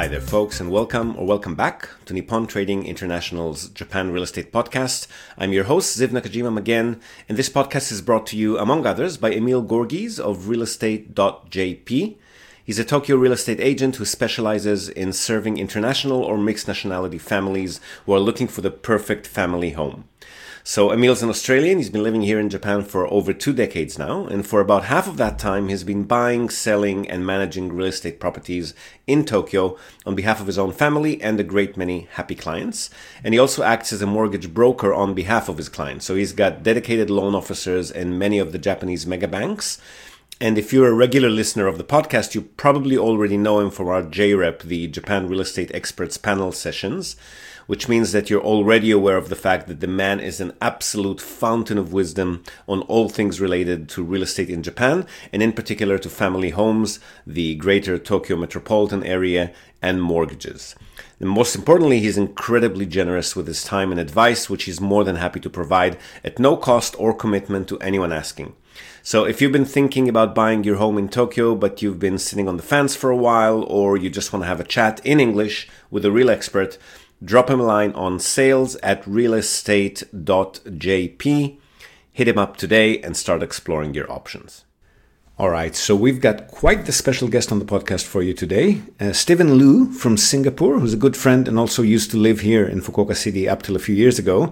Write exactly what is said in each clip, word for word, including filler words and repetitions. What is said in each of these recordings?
Hi there, folks, and welcome or welcome back to Nippon Trading International's Japan Real Estate Podcast. I'm your host, Ziv Nakajima again, and this podcast is brought to you, among others, by Emil Gorgies of real estate dot j p. He's a Tokyo real estate agent who specializes in serving international or mixed nationality families who are looking for the perfect family home. So Emil's an Australian. He's been living here in Japan for over two decades now, and for about half of that time he's been buying, selling, and managing real estate properties in Tokyo on behalf of his own family and a great many happy clients. And he also acts as a mortgage broker on behalf of his clients. So he's got dedicated loan officers in many of the Japanese mega banks. And if you're a regular listener of the podcast, you probably already know him from our J REP, the Japan Real Estate Experts Panel sessions, which means that you're already aware of the fact that the man is an absolute fountain of wisdom on all things related to real estate in Japan, and in particular to family homes, the greater Tokyo metropolitan area, and mortgages. And most importantly, he's incredibly generous with his time and advice, which he's more than happy to provide at no cost or commitment to anyone asking. So if you've been thinking about buying your home in Tokyo, but you've been sitting on the fence for a while, or you just want to have a chat in English with a real expert, drop him a line on sales at real estate dot j p. Hit him up today and start exploring your options. All right, so we've got quite the special guest on the podcast for you today. Uh, Steven Liu from Singapore, who's a good friend and also used to live here in Fukuoka City up till a few years ago,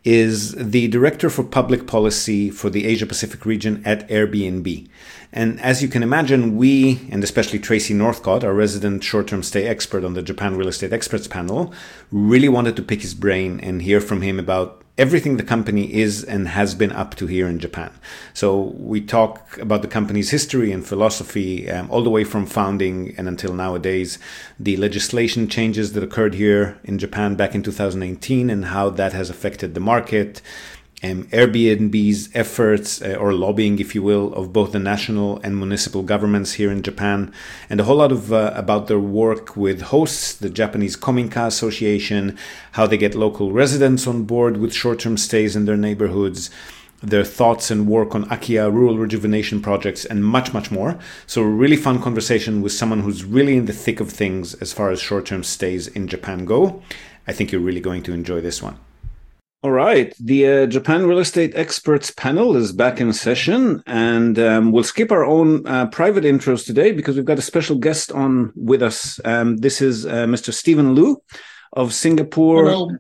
is the Director for Public Policy for the Asia Pacific region at Airbnb. And as you can imagine, we, and especially Tracy Northcott, our resident short-term stay expert on the Japan Real Estate Experts panel, really wanted to pick his brain and hear from him about everything the company is and has been up to here in Japan. So we talk about the company's history and philosophy, um, all the way from founding and until nowadays, the legislation changes that occurred here in Japan back in two thousand eighteen and how that has affected the market, Um, Airbnb's efforts, uh, or lobbying, if you will, of both the national and municipal governments here in Japan, and a whole lot of uh, about their work with hosts, the Japanese Kominka Association, how they get local residents on board with short-term stays in their neighborhoods, their thoughts and work on Akiya rural rejuvenation projects, and much, much more. So a really fun conversation with someone who's really in the thick of things as far as short-term stays in Japan go. I think you're really going to enjoy this one. All right. The uh, Japan Real Estate Experts panel is back in session, and um, we'll skip our own uh, private intros today because we've got a special guest on with us. Um, this is uh, Mister Steven Liu of Singapore, Hello.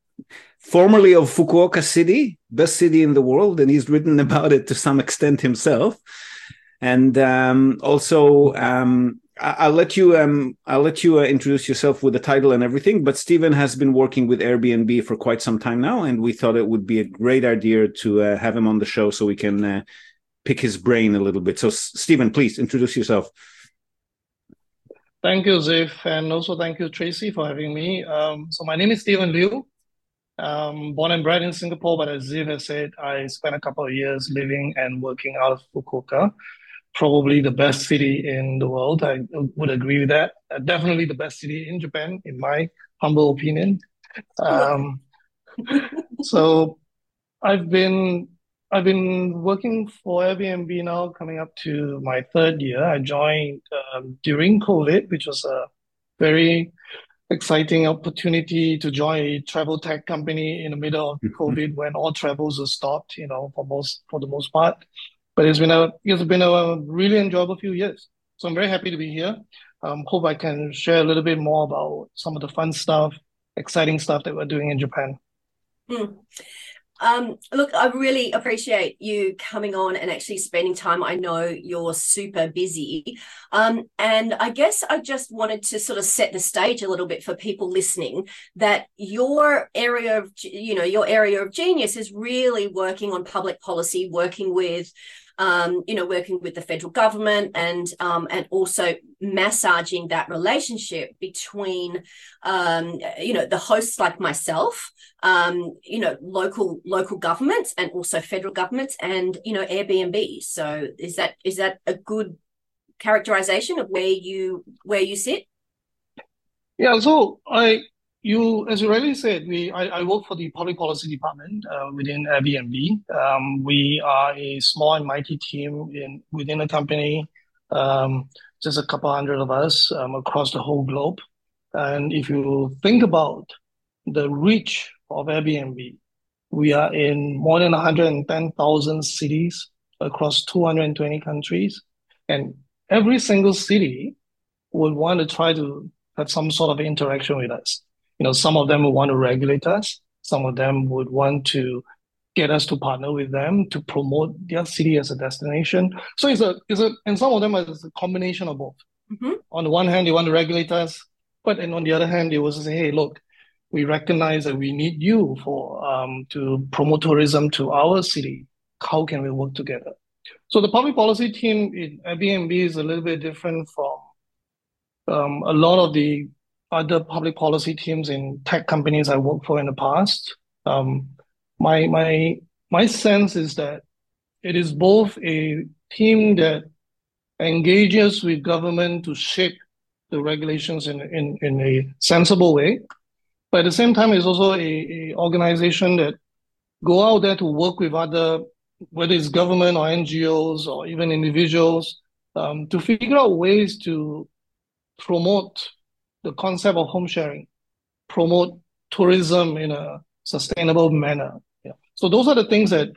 Formerly of Fukuoka City, best city in the world, and he's written about it to some extent himself. And um, also, um, I'll let you. Um, I'll let you uh, introduce yourself with the title and everything. But Steven has been working with Airbnb for quite some time now, and we thought it would be a great idea to uh, have him on the show so we can uh, pick his brain a little bit. So, Steven, please introduce yourself. Thank you, Ziv, and also thank you, Tracy, for having me. Um, so my name is Steven Liu. Um, born and bred in Singapore, but as Ziv has said, I spent a couple of years living and working out of Fukuoka. Probably the best city in the world. I would agree with that. Uh, definitely the best city in Japan, in my humble opinion. Um, so I've been I've been working for Airbnb now, coming up to my third year. I joined um, during COVID, which was a very exciting opportunity to join a travel tech company in the middle of COVID when all travels were stopped, you know, for most for the most part. But it's been a it's been a really enjoyable few years. So I'm very happy to be here. Um, hope I can share a little bit more about some of the fun stuff, exciting stuff that we're doing in Japan. Mm. Um, look, I really appreciate you coming on and actually spending time. I know you're super busy. Um, and I guess I just wanted to sort of set the stage a little bit for people listening that your area of, you know, your area of genius is really working on public policy, working with Um, you know, working with the federal government and um, and also massaging that relationship between, um, you know, the hosts like myself, um, you know, local local governments and also federal governments and, you know, Airbnb. So is that is that a good characterization of where you where you sit? Yeah, so I You, as you rightly said, we I, I work for the public policy department uh, within Airbnb. Um, we are a small and mighty team in within the company, um, just a couple hundred of us um, across the whole globe. And if you think about the reach of Airbnb, we are in more than one hundred ten thousand cities across two hundred twenty countries. And every single city would want to try to have some sort of interaction with us. You know, some of them would want to regulate us. Some of them would want to get us to partner with them to promote their city as a destination. So it's a, it's a, and some of them is a combination of both. Mm-hmm. On the one hand, they want to regulate us, but then on the other hand, they also say, hey, look, we recognize that we need you for um, to promote tourism to our city. How can we work together? So the public policy team in Airbnb is a little bit different from um, a lot of the other public policy teams in tech companies I worked for in the past. Um, my my my sense is that it is both a team that engages with government to shape the regulations in in, in a sensible way, but at the same time, it's also a, a organization that go out there to work with other, whether it's government or N G Os or even individuals, um, to figure out ways to promote the concept of home sharing, promote tourism in a sustainable manner. Yeah. So those are the things that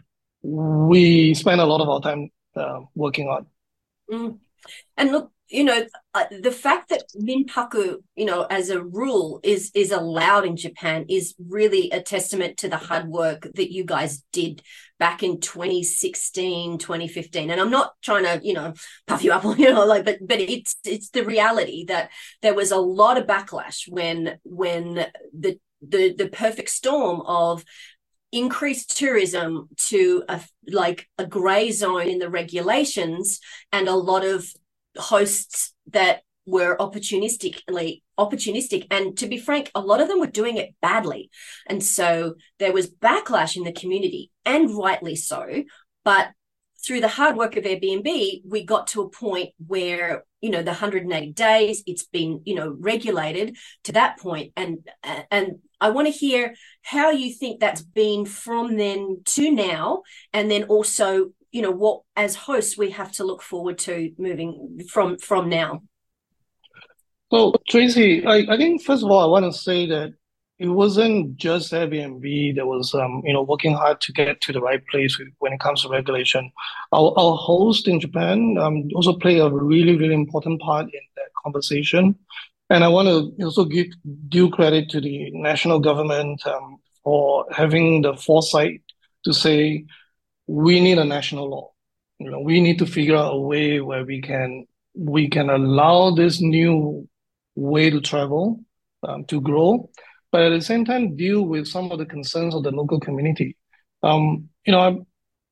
we spend a lot of our time uh, working on. Mm. And look, you know, uh, the fact that minpaku, you know, as a rule is is allowed in Japan is really a testament to the hard work that you guys did back in twenty sixteen, twenty fifteen. And I'm not trying to, you know, puff you up, you know, like, but but it's it's the reality that there was a lot of backlash when when the the the perfect storm of increased tourism to a like a gray zone in the regulations and a lot of hosts that were opportunistically opportunistic, and to be frank, a lot of them were doing it badly, and so there was backlash in the community, and rightly so. But through the hard work of Airbnb, we got to a point where, you know, the one hundred eighty days, it's been, you know, regulated to that point, and and I want to hear how you think that's been from then to now, and then also, you know, what as hosts we have to look forward to moving from from now. So Tracy, I, I think first of all I want to say that it wasn't just Airbnb that was um, you know, working hard to get to the right place when it comes to regulation. Our our host in Japan um, also play a really really important part in that conversation, and I want to also give due credit to the national government um, for having the foresight to say, we need a national law. You know, we need to figure out a way where we can we can allow this new way to travel um, to grow, but at the same time deal with some of the concerns of the local community. Um, you know, I'm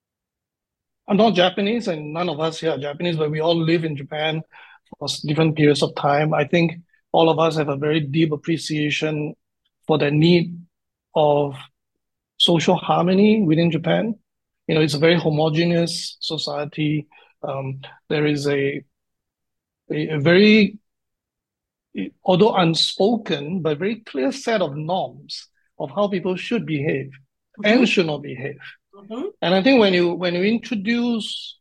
I'm not Japanese, and none of us here are Japanese, but we all live in Japan for different periods of time. I think all of us have a very deep appreciation for the need of social harmony within Japan. You know, it's a very homogeneous society. Um, there is a, a, a very, although unspoken, but very clear set of norms of how people should behave mm-hmm. and should not behave. Mm-hmm. And I think when you when you introduce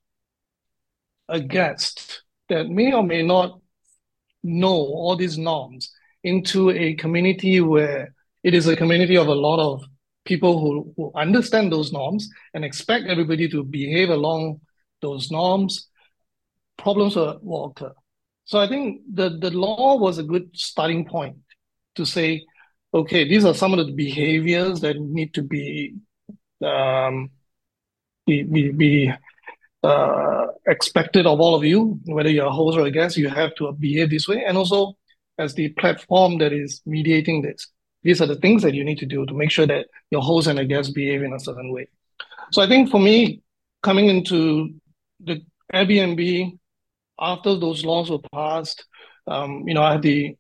a guest that may or may not know all these norms into a community where it is a community of a lot of people who, who understand those norms and expect everybody to behave along those norms, problems will, will occur. So I think the, the law was a good starting point to say, okay, these are some of the behaviors that need to be um, be, be, be uh, expected of all of you, whether you're a host or a guest, you have to behave this way. And also, as the platform that is mediating this, these are the things that you need to do to make sure that your host and the guests behave in a certain way. So I think for me, coming into the Airbnb, after those laws were passed, um, you know, I had the,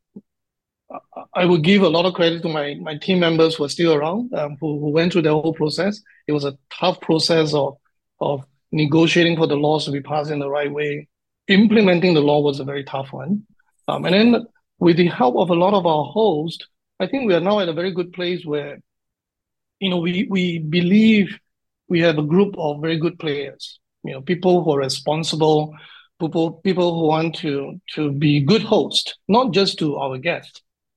I would give a lot of credit to my, my team members who are still around, um, who, who went through the whole process. It was a tough process of, of negotiating for the laws to be passed in the right way. Implementing the law was a very tough one. Um, and then with the help of a lot of our hosts, I think we are now at a very good place where, you know, we, we believe we have a group of very good players, you know, people who are responsible, people, people who want to, to be good hosts, not just to our guests,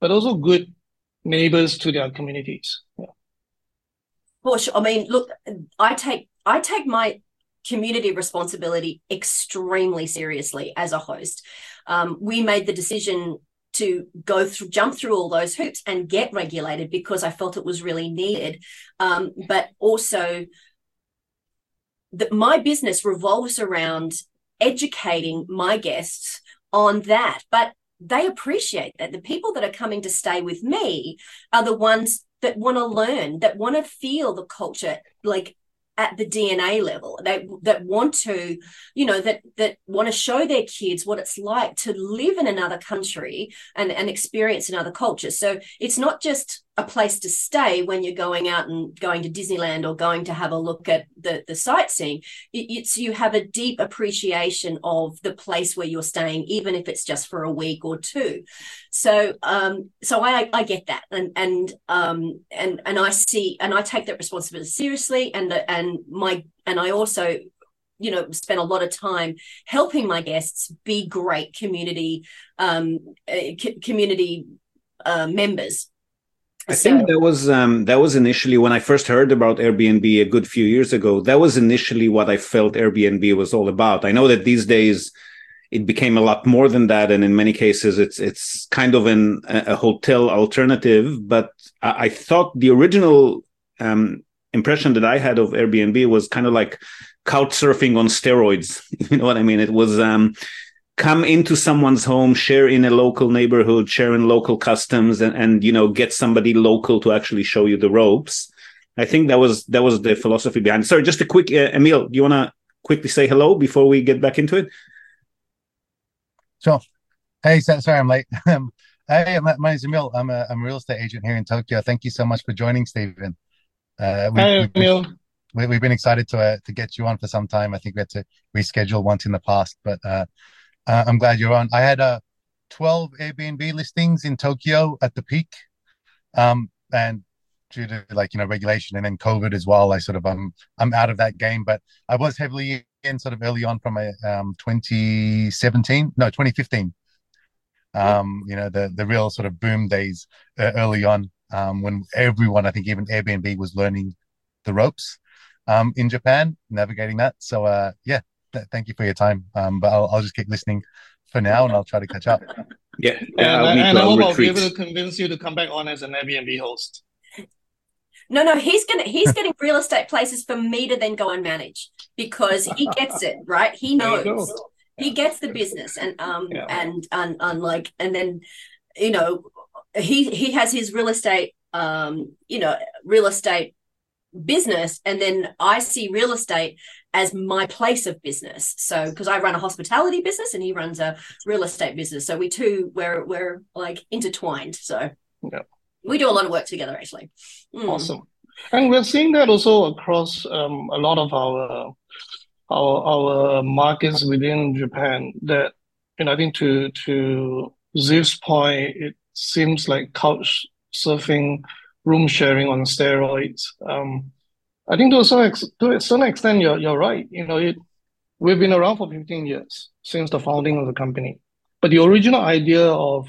but also good neighbors to their communities. Yeah. For sure. I mean, look, I take I take my community responsibility extremely seriously as a host. Um, we made the decision to go through, jump through all those hoops and get regulated because I felt it was really needed. Um, but also, that my business revolves around educating my guests on that. But they appreciate that. The people that are coming to stay with me are the ones that want to learn, that want to feel the culture, like at the D N A level, they that want to, you know, that that want to show their kids what it's like to live in another country and, and experience another culture. So it's not just a place to stay when you're going out and going to Disneyland or going to have a look at the, the sightseeing. It, it's you have a deep appreciation of the place where you're staying, even if it's just for a week or two. So um, so I I get that, and and um and and I see and I take that responsibility seriously, and and my and I also, you know, spend a lot of time helping my guests be great community um uh, community uh, members. I so, think that was um, that was initially when I first heard about Airbnb a good few years ago. That was initially what I felt Airbnb was all about. I know that these days it became a lot more than that, and in many cases it's it's kind of an, a hotel alternative. But I, I thought the original um, impression that I had of Airbnb was kind of like couch surfing on steroids. You know what I mean? It was um, come into someone's home, share in a local neighborhood, share in local customs, and, and you know, get somebody local to actually show you the ropes. I think that was that was the philosophy behind it. Sorry, just a quick, uh, Emil, do you want to quickly say hello before we get back into it? Sure. Hey, sorry I'm late. Hey, my, my name is Emil. I'm a, I'm a real estate agent here in Tokyo. Thank you so much for joining, Stephen. Uh, we, Hi, we've, Emil. We, we've been excited to uh, to get you on for some time. I think we had to reschedule once in the past, but uh, uh, I'm glad you're on. I had uh, twelve Airbnb listings in Tokyo at the peak, um, and due to like you know regulation and then COVID as well, I sort of um I'm out of that game. But I was heavily in sort of early on from a um twenty seventeen, no twenty fifteen. Um, you know the the real sort of boom days uh, early on, um, when everyone, I think even Airbnb was learning the ropes, um, in Japan, navigating that. So uh, yeah, th- thank you for your time. Um, but I'll I'll just keep listening for now, and I'll try to catch up. Yeah, yeah I'll and, meet and I I'll hope I'll be retreat. able to convince you to come back on as an Airbnb host. No, no, he's gonna he's getting real estate places for me to then go and manage because he gets it, right? He knows. He gets the business, and um yeah. and and and like and then you know he he has his real estate um you know real estate business, and then I see real estate as my place of business. So because I run a hospitality business and he runs a real estate business, so we two we're we're like intertwined. So yeah. We do a lot of work together, actually. Mm. Awesome. And we're seeing that also across um, a lot of our our our markets within Japan. That, you know, I think to to Ziv's point, it seems like couch surfing, room sharing on steroids. Um, I think to a certain ex- to a certain extent, you're you're right. You know, it we've been around for fifteen years since the founding of the company, but the original idea of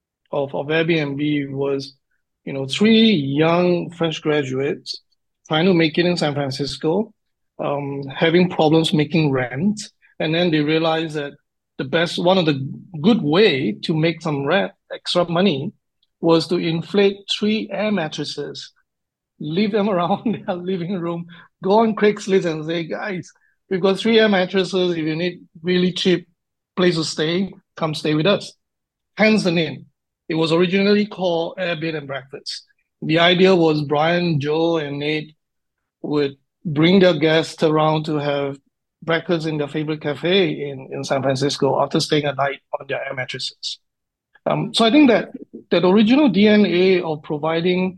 of of Airbnb was, you know, three young fresh graduates trying to make it in San Francisco, um, having problems making rent. And then they realized that the best, one of the good way to make some rent, extra money, was to inflate three air mattresses, leave them around their living room, go on Craigslist and say, guys, we've got three air mattresses. If you need really cheap place to stay, come stay with us. Hence the name. It was originally called Air Bed and Breakfast. The idea was Brian, Joe, and Nate would bring their guests around to have breakfast in their favorite cafe in, in San Francisco after staying a night on their air mattresses. Um, so I think that that original D N A of providing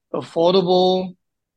affordable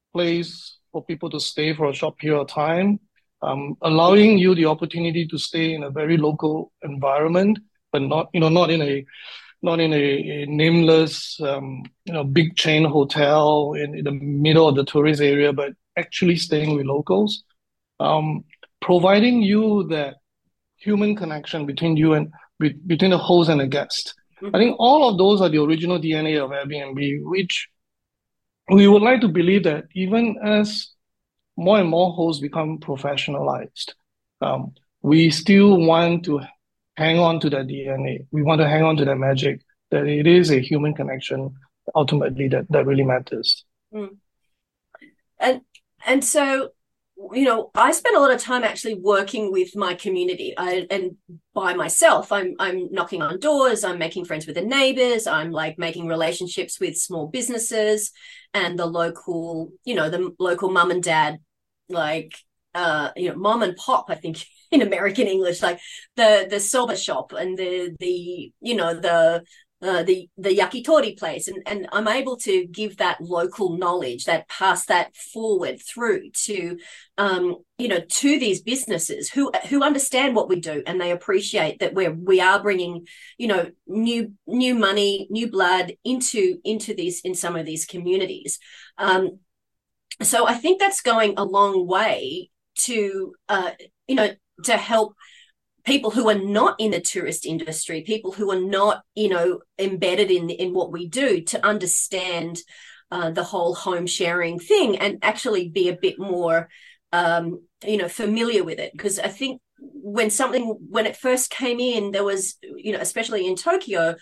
place for people to stay for a short period of time, um, allowing you the opportunity to stay in a very local environment, but not, you know, not in a not in a, a nameless, um, you know, big chain hotel in, in the middle of the tourist area, but actually staying with locals, um, providing you that human connection between you and be, between the host and the guest. I think all of those are the original D N A of Airbnb, which we would like to believe that even as more and more hosts become professionalized, um, we still want to hang on to that D N A. We want to hang on to that magic, that it is a human connection ultimately that, that really matters. Mm. And and so, you know, I spend a lot of time actually working with my community. I, and by myself, I'm I'm knocking on doors, I'm making friends with the neighbors, I'm like making relationships with small businesses and the local, you know, the local mum and dad, like, uh, you know, mom and pop, I think in American English, like the the soba shop and the the you know the uh, the the yakitori place, and and I'm able to give that local knowledge, that pass that forward through to um you know to these businesses who who understand what we do, and they appreciate that we're we are bringing you know new new money, new blood into into these in some of these communities. Um, so I think that's going a long way to uh you know to help people who are not in the tourist industry, people who are not, you know, embedded in, in what we do, to understand uh, the whole home sharing thing and actually be a bit more, um, you know, familiar with it. Because I think when something, when it first came in, there was, you know, especially in Tokyo,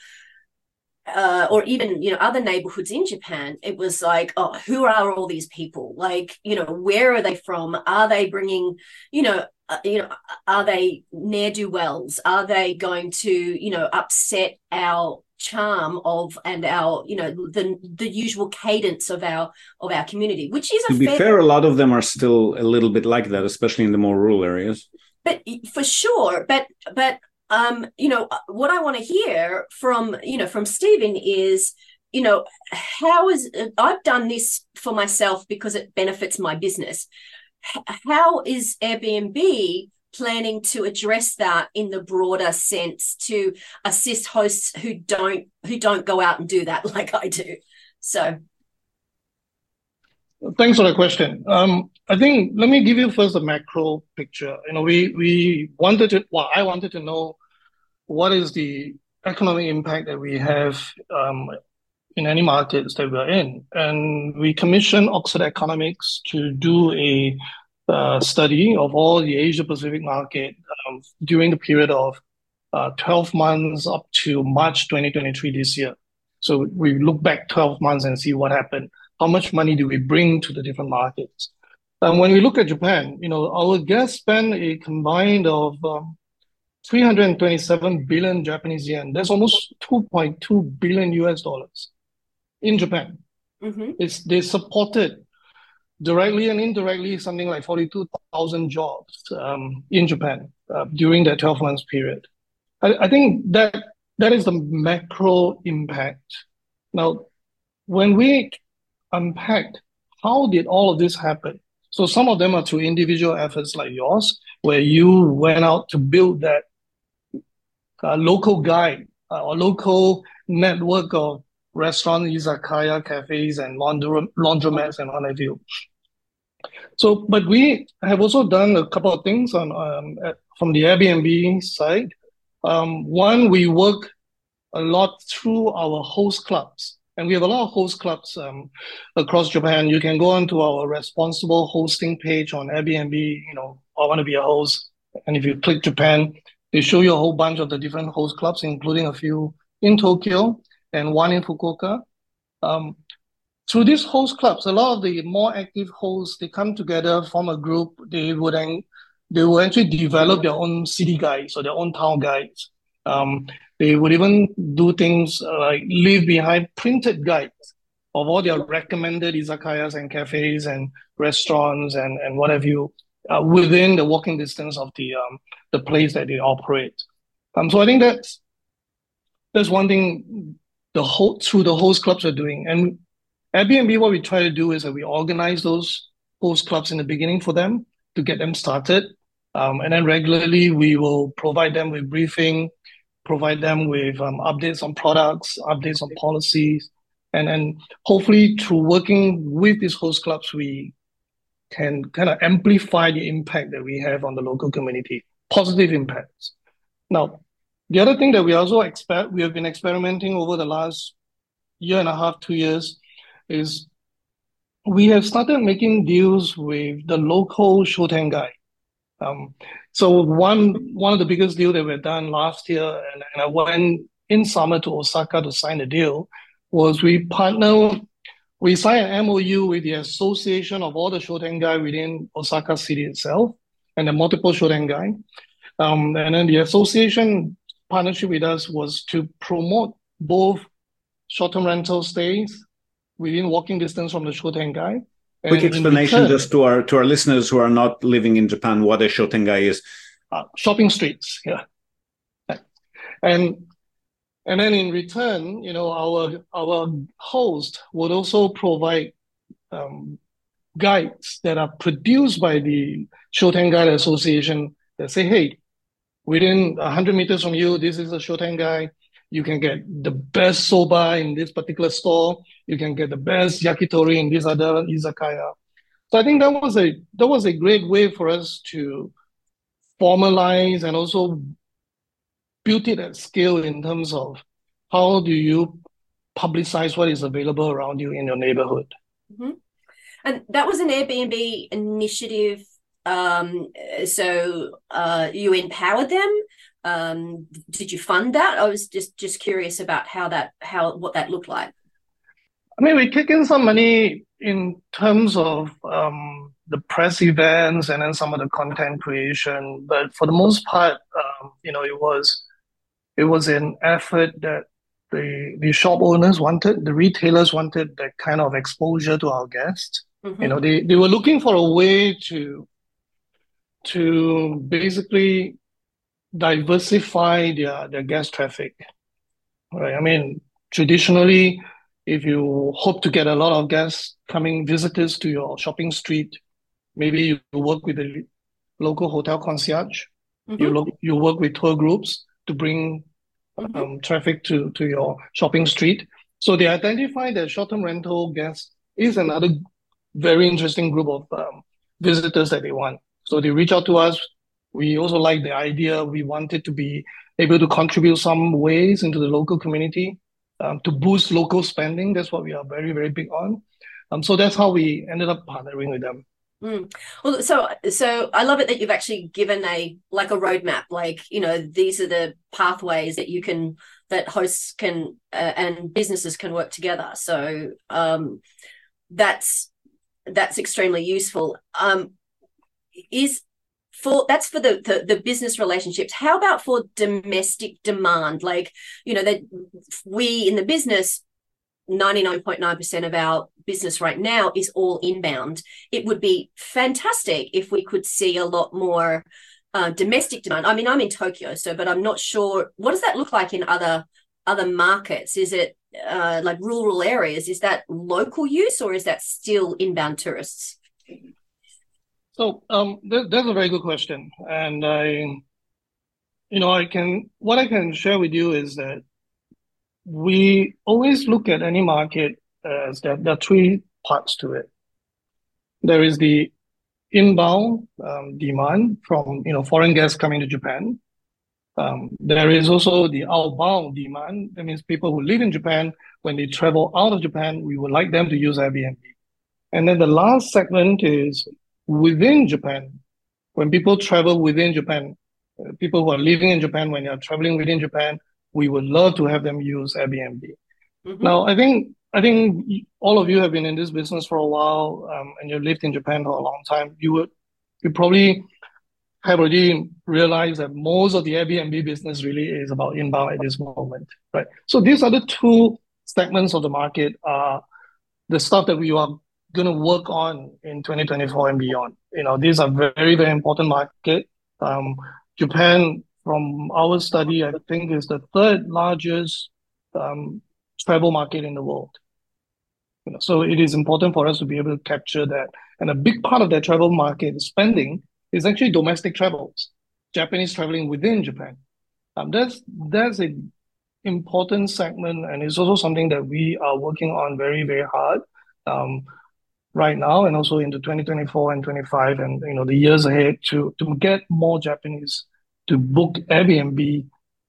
Uh, or even, you know, other neighborhoods in Japan, it was like, oh, who are all these people? Like, you know, where are they from? Are they bringing, you know, uh, you know, are they ne'er-do-wells? Are they going to, you know, upset our charm of and our, you know, the the usual cadence of our of our community? Which is a to be fair, fair, a lot of them are still a little bit like that, especially in the more rural areas. But for sure, but but. Um, you know, what I want to hear from, you know, from Stephen is, you know, how is, I've done this for myself because it benefits my business. How is Airbnb planning to address that in the broader sense to assist hosts who don't, who don't go out and do that like I do? So. Thanks for the question. Um, I think, let me give you first a macro picture. You know, we, we wanted to, well, I wanted to know what is the economic impact that we have um, in any markets that we're in. And we commissioned Oxford Economics to do a uh, study of all the Asia Pacific market um, during the period of uh, twelve months up to March twenty twenty-three this year. So we look back twelve months and see what happened. How much money do we bring to the different markets? And when we look at Japan, you know, our guests spend a combined of um, three hundred twenty-seven billion Japanese yen. That's almost two point two billion U S dollars in Japan. Mm-hmm. It's, they supported directly and indirectly something like forty-two thousand jobs um, in Japan uh, during that twelve months period. I, I think that that is the macro impact. Now, when we unpacked how did all of this happen, so some of them are through individual efforts like yours, where you went out to build that uh, local guide uh, or local network of restaurants, izakaya, cafes, and laundry, laundromats and what have you. So, but we have also done a couple of things on um, at, from the Airbnb side. Um, one, we work a lot through our host clubs. And we have a lot of host clubs um, across Japan. You can go onto our responsible hosting page on Airbnb, you know, I want to be a host. And if you click Japan, they show you a whole bunch of the different host clubs, including a few in Tokyo and one in Fukuoka. Um, through these host clubs, a lot of the more active hosts, they come together, form a group. They would, they will actually develop their own city guides or their own town guides. Um, They would even do things like leave behind printed guides of all their recommended izakayas and cafes and restaurants and, and what have you uh, within the walking distance of the um, the place that they operate. Um, so I think that's that's one thing the whole through the host clubs are doing. And Airbnb, what we try to do is that we organize those host clubs in the beginning for them to get them started, um, and then regularly we will provide them with briefing, provide them with um, updates on products, updates on policies, and then hopefully through working with these host clubs, we can kind of amplify the impact that we have on the local community, positive impacts. Now, The other thing that we also expect, we have been experimenting over the last year and a half, two years, is we have started making deals with the local Shotengai. Um, so one one of the biggest deals that we've done last year, and, and I went in summer to Osaka to sign the deal, was we partner, we signed an M O U with the association of all the Shotengai within Osaka city itself, and the multiple Shotengai. Um, and then the association partnership with us was to promote both short-term rental stays within walking distance from the Shotengai. Quick explanation return, just to our to our listeners who are not living in Japan, what a Shotengai is. Uh, shopping streets, yeah. And and then in return, you know, our our host would also provide um, guides that are produced by the Shotengai Association that say, hey, within one hundred meters from you, this is a Shotengai. You can get the best soba in this particular store. You can get the best yakitori in this other izakaya. So I think that was a that was a great way for us to formalize and also build it at scale in terms of how do you publicize what is available around you in your neighborhood. Mm-hmm. And that was an Airbnb initiative. Um, so uh, you empowered them. Um, did you fund that? I was just just curious about how that how what that looked like. I mean, we kick in some money in terms of um, the press events and then some of the content creation, but for the most part, um, you know, it was it was an effort that the the shop owners wanted, the retailers wanted that kind of exposure to our guests. Mm-hmm. You know, they they were looking for a way to to basically diversify their, their guest traffic, right? I mean, traditionally, if you hope to get a lot of guests coming, visitors to your shopping street, maybe you work with the local hotel concierge, mm-hmm. you look, you work with tour groups to bring mm-hmm. um, traffic to, to your shopping street. So they identify that short-term rental guests is another very interesting group of um, visitors that they want. So they reach out to us. We also like the idea. We wanted to be able to contribute some ways into the local community um, to boost local spending. That's what we are very, very big on. Um, so that's how we ended up partnering with them. Mm. Well, so so I love it that you've actually given a like a roadmap. Like, you know, these are the pathways that you can that hosts can uh, and businesses can work together. So um, that's that's extremely useful. Um, is For that's for the, the the business relationships. How about for domestic demand? Like, you know, that we in the business, ninety-nine point nine percent of our business right now is all inbound. It would be fantastic if we could see a lot more uh, domestic demand. I mean, I'm in Tokyo, so but I'm not sure. What does that look like in other other markets? Is it uh, like rural areas? Is that local use or is that still inbound tourists? So um, th- that's a very good question, and I, you know, I can what I can share with you is that we always look at any market as that there are three parts to it. There is the inbound um, demand from you know foreign guests coming to Japan. Um, there is also the outbound demand. That means people who live in Japan, when they travel out of Japan, we would like them to use Airbnb. And then the last segment is within Japan. When people travel within Japan, uh, people who are living in Japan, when they are traveling within Japan, we would love to have them use Airbnb. Mm-hmm. Now, I think I think all of you have been in this business for a while, um, and you've lived in Japan for a long time. You would, you probably have already realized that most of the Airbnb business really is about inbound at this moment, right? So these are the two segments of the market, are the stuff that we are going to work on in twenty twenty-four and beyond. You know, these are very, very important market. Um, Japan, from our study, I think is the third largest um, travel market in the world. You know, so it is important for us to be able to capture that. And a big part of that travel market spending is actually domestic travels, Japanese traveling within Japan. Um, that's that's a important segment, and it's also something that we are working on very, very hard. Um, right now and also into twenty twenty-four and twenty-five and you know the years ahead to to get more Japanese to book Airbnb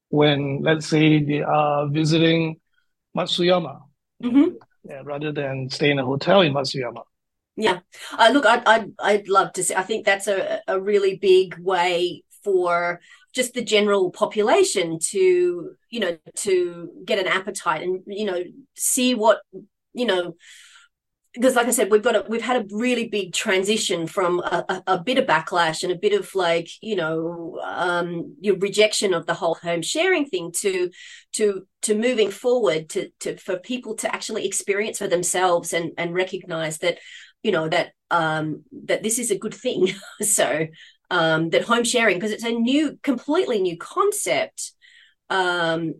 when, let's say, they are visiting Matsuyama, Mm-hmm. yeah, rather than stay in a hotel in Matsuyama. Yeah. Uh, look, I'd, I'd, I'd love to see. I think that's a, a really big way for just the general population to, you know, to get an appetite and, you know, see what, you know, because like I said, we've got a, we've had a really big transition from a, a, a bit of backlash and a bit of like, you know, um, your rejection of the whole home sharing thing to to to moving forward to to for people to actually experience for themselves and and recognize that, you know, that um, that this is a good thing. So um, that home sharing, because it's a new, completely new concept. Um,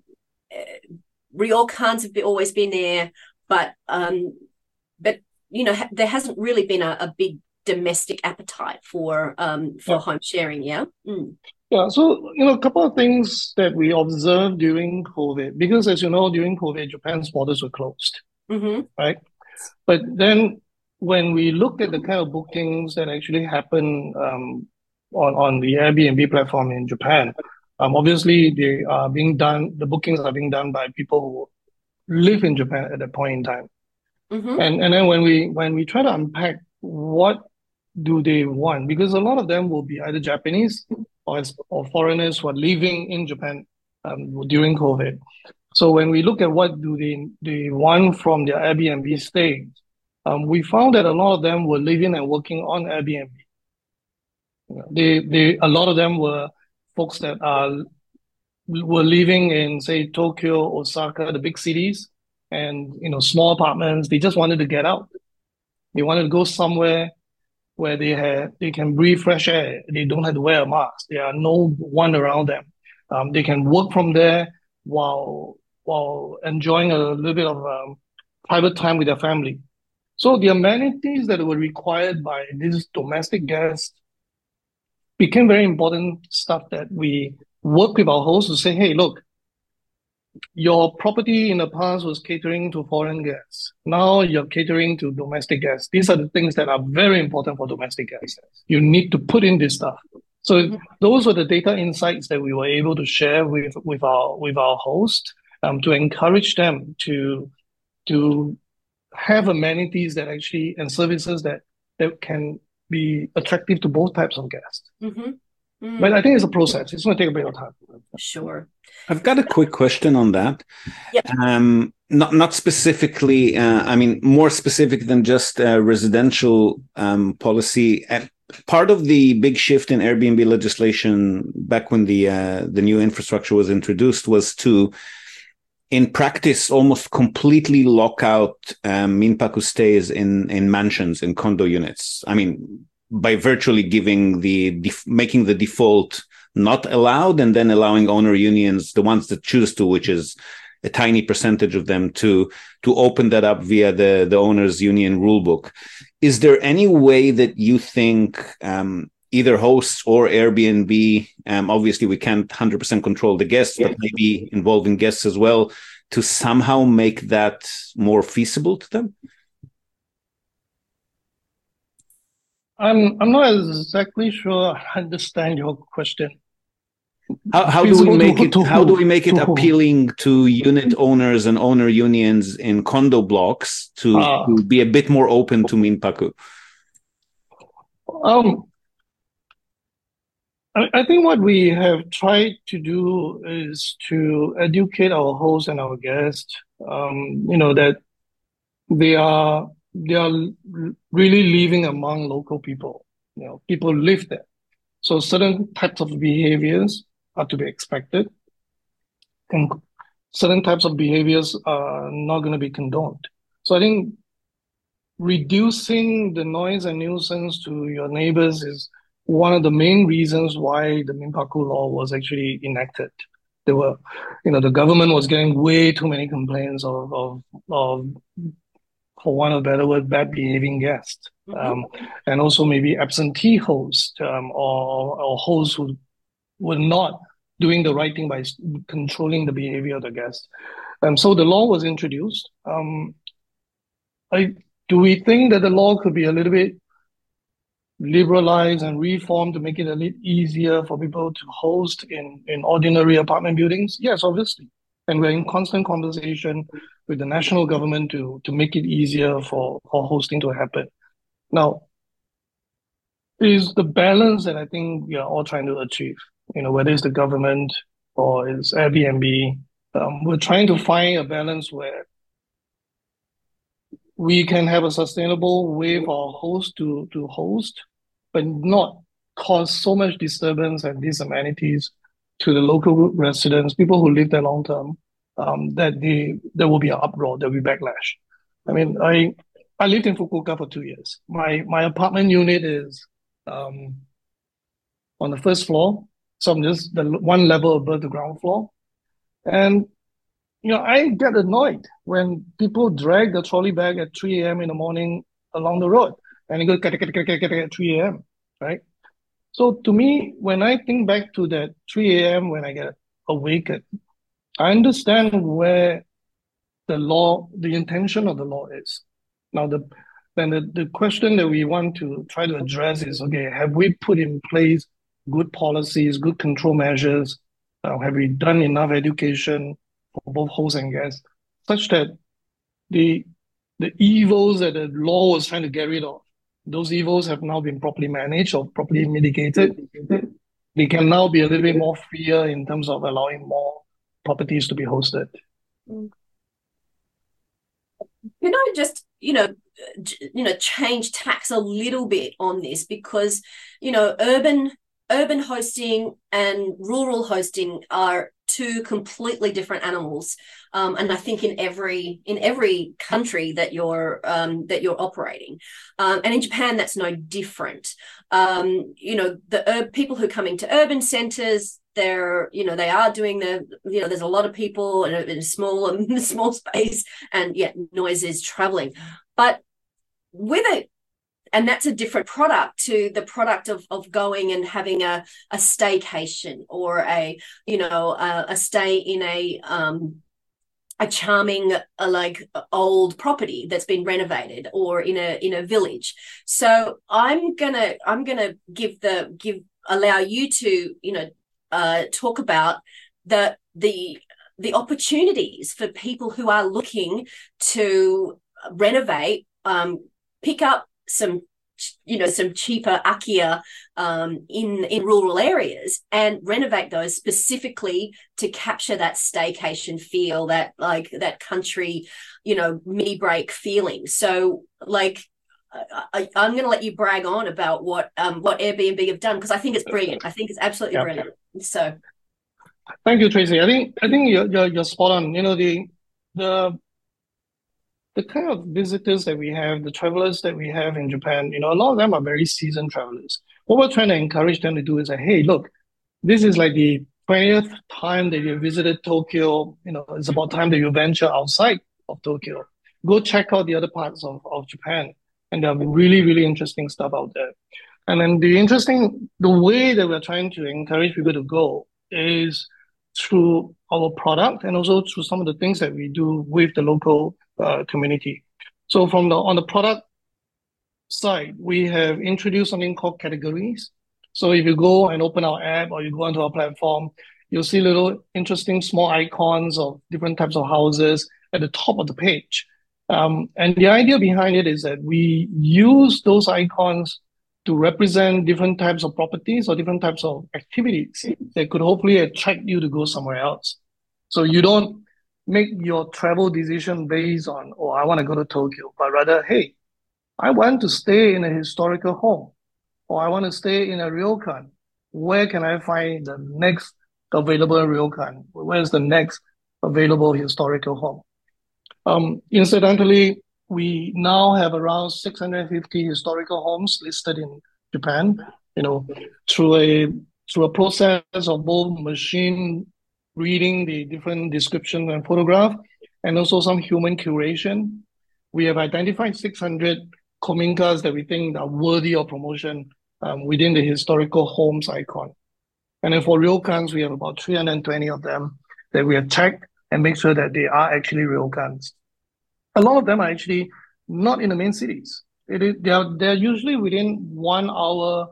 Ryokans have always been there, but um, but you know, ha- there hasn't really been a, a big domestic appetite for um, for Yeah. home sharing. Yeah. Mm. Yeah, so you know, a couple of things that we observed during COVID, because as you know, during COVID, Japan's borders were closed, Mm-hmm. right? But then when we looked at the kind of bookings that actually happen um, on on the Airbnb platform in Japan, um, obviously they are being done. The bookings are being done by people who live in Japan at that point in time. Mm-hmm. And and then when we when we try to unpack what do they want, because a lot of them will be either Japanese or or foreigners who are living in Japan um, during COVID. So when we look at what do they they want from their Airbnb stay, um, we found that a lot of them were living and working on Airbnb. You know, they they a lot of them were folks that are were living in, say, Tokyo, Osaka, the big cities, and you know, small apartments. They just wanted to get out. They wanted to go somewhere where they have they can breathe fresh air. They don't have to wear a mask. There are no one around them. Um, they can work from there while while enjoying a little bit of um, private time with their family. So the amenities that were required by these domestic guests became very important stuff that we work with our hosts to say, hey, look, your property in the past was catering to foreign guests. Now you're catering to domestic guests. These are the things that are very important for domestic guests. You need to put in this stuff. So Mm-hmm. those were the data insights that we were able to share with, with our with our host um, to encourage them to to have amenities that actually and services that that can be attractive to both types of guests. Mm-hmm. Mm. But I think it's a process. It's going to take a bit of time. Sure. I've got a quick question on that. Yep. Um, not not specifically. Uh, I mean, more specific than just uh, residential um, policy. And part of the big shift in Airbnb legislation back when the uh, the new infrastructure was introduced was to, in practice, almost completely lock out um, minpaku stays in in mansions, in condo units. I mean, by virtually giving the def- making the default not allowed, and then allowing owner unions, the ones that choose to, which is a tiny percentage of them, to to open that up via the the owners union rulebook. Is there any way that you think um, either hosts or Airbnb, um, obviously we can't one hundred percent control the guests, but maybe involving guests as well, to somehow make that more feasible to them? I'm I'm not exactly sure I understand your question. How, how do we make it? How do we make it appealing to unit owners and owner unions in condo blocks to, uh, to be a bit more open to minpaku? Um, I, I think what we have tried to do is to educate our hosts and our guests. Um, you know that they are they are really living among local people. You know, people live there, so certain types of behaviors are to be expected, and certain types of behaviors are not going to be condoned. So I think reducing the noise and nuisance to your neighbors is one of the main reasons why the Minpaku law was actually enacted. There were, you know, the government was getting way too many complaints of, of, of for want of a better word, bad behaving guests, mm-hmm. um, and also maybe absentee hosts um, or, or hosts who were not doing the right thing by controlling the behavior of the guests. Um, so the law was introduced. Um, I, do we think that the law could be a little bit liberalize and reform to make it a little easier for people to host in, in ordinary apartment buildings? Yes, obviously. And we're in constant conversation with the national government to, to make it easier for, for hosting to happen. Now, is the balance that I think we are all trying to achieve, you know, whether it's the government or it's Airbnb, um, we're trying to find a balance where we can have a sustainable way for our host to, to host, but not cause so much disturbance and disamenities to the local residents, people who live there long term, um, that they, there will be an uproar, there will be backlash. I mean, I I lived in Fukuoka for two years. My my apartment unit is um, on the first floor, so I'm just the one level above the ground floor, and you know, I get annoyed when people drag the trolley bag at three a m in the morning along the road and it goes at three a m, right? So to me, when I think back to that three a m when I get awakened, I understand where the law, the intention of the law is. Now, the then the, the question that we want to try to address is, okay, have we put in place good policies, good control measures? Uh, have we done enough education for both hosts and guests, such that the the evils that the law was trying to get rid of, those evils have now been properly managed or properly mitigated. They can now be a little bit more freer in terms of allowing more properties to be hosted. Can I just, you know, you know, change tax a little bit on this, because, you know, urban urban hosting and rural hosting are two completely different animals, um, and I think in every in every country that you're um, that you're operating, um, and in Japan that's no different. Um, you know, the ur- people who come into urban centers, they're you know they are doing the you know there's a lot of people in a, in a small in a small space, and yet noise is traveling, but with it. And that's a different product to the product of, of going and having a, a staycation or a, you know, a, a stay in a um, a charming uh, like old property that's been renovated, or in a in a village. So I'm gonna I'm gonna give the give allow you to you know uh, talk about the the the opportunities for people who are looking to renovate, um, pick up some, you know, some cheaper Akia um, in in rural areas and renovate those specifically to capture that staycation feel, that like that country, you know, mini break feeling. So, like, I, I'm going to let you brag on about what um what Airbnb have done, because I think it's brilliant. I think it's absolutely yeah. brilliant. So, thank you, Tracy. I think I think you're you're, you're spot on. You know, the the the kind of visitors that we have, the travelers that we have in Japan, you know, a lot of them are very seasoned travelers. What we're trying to encourage them to do is say, hey, look, this is like the twentieth time that you visited Tokyo. You know, it's about time that you venture outside of Tokyo. Go check out the other parts of, of Japan. And there'll be really, really interesting stuff out there. And then the interesting, the way that we're trying to encourage people to go is through our product and also through some of the things that we do with the local uh, community. So from the on the product side, we have introduced something called categories. So if you go and open our app or you go onto our platform, you'll see little interesting small icons of different types of houses at the top of the page. Um, and the idea behind it is that we use those icons to represent different types of properties or different types of activities that could hopefully attract you to go somewhere else. So you don't make your travel decision based on, oh, I want to go to Tokyo, but rather, hey, I want to stay in a historical home, or I want to stay in a ryokan. Where can I find the next available ryokan? Where's the next available historical home? Um, incidentally, we now have around six hundred fifty historical homes listed in Japan, you know, through a through a process of both machine reading the different descriptions and photograph, and also some human curation. We have identified six hundred kominkas that we think are worthy of promotion um, within the historical homes icon. And then for ryokans, we have about three hundred twenty of them that we have checked and make sure that they are actually ryokans. A lot of them are actually not in the main cities. It is they are they're usually within one hour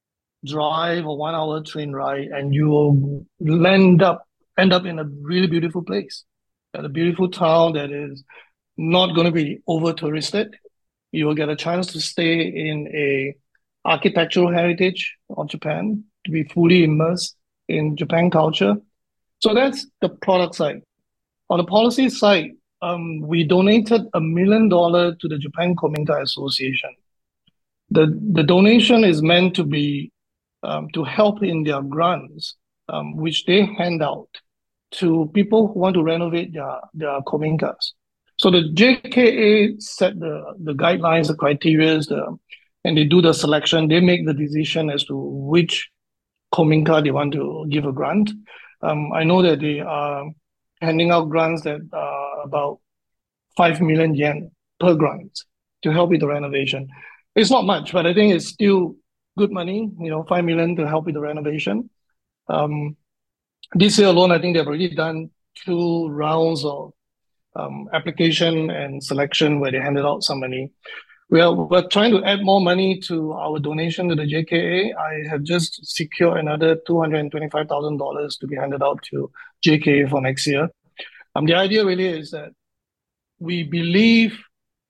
drive or one hour train ride, and you will end up end up in a really beautiful place, at a beautiful town that is not going to be over touristed. You will get a chance to stay in a architectural heritage of Japan, to be fully immersed in Japan culture. So that's the product side. On the policy side, um, we donated a million dollars to the Japan Kominka Association. The the donation is meant to be um, to help in their grants, um, which they hand out to people who want to renovate their their kominkas. So the J K A set the the guidelines, the criteria, the and they do the selection. They make the decision as to which kominka they want to give a grant. Um, I know that they are handing out grants that are about five million yen per grant to help with the renovation. It's not much, but I think it's still good money, you know, five million to help with the renovation. Um, this year alone, I think they've already done two rounds of um, application and selection where they handed out some money. We are we're trying to add more money to our donation to the J K A. I have just secured another two hundred twenty-five thousand dollars to be handed out to J K A for next year. Um, the idea really is that we believe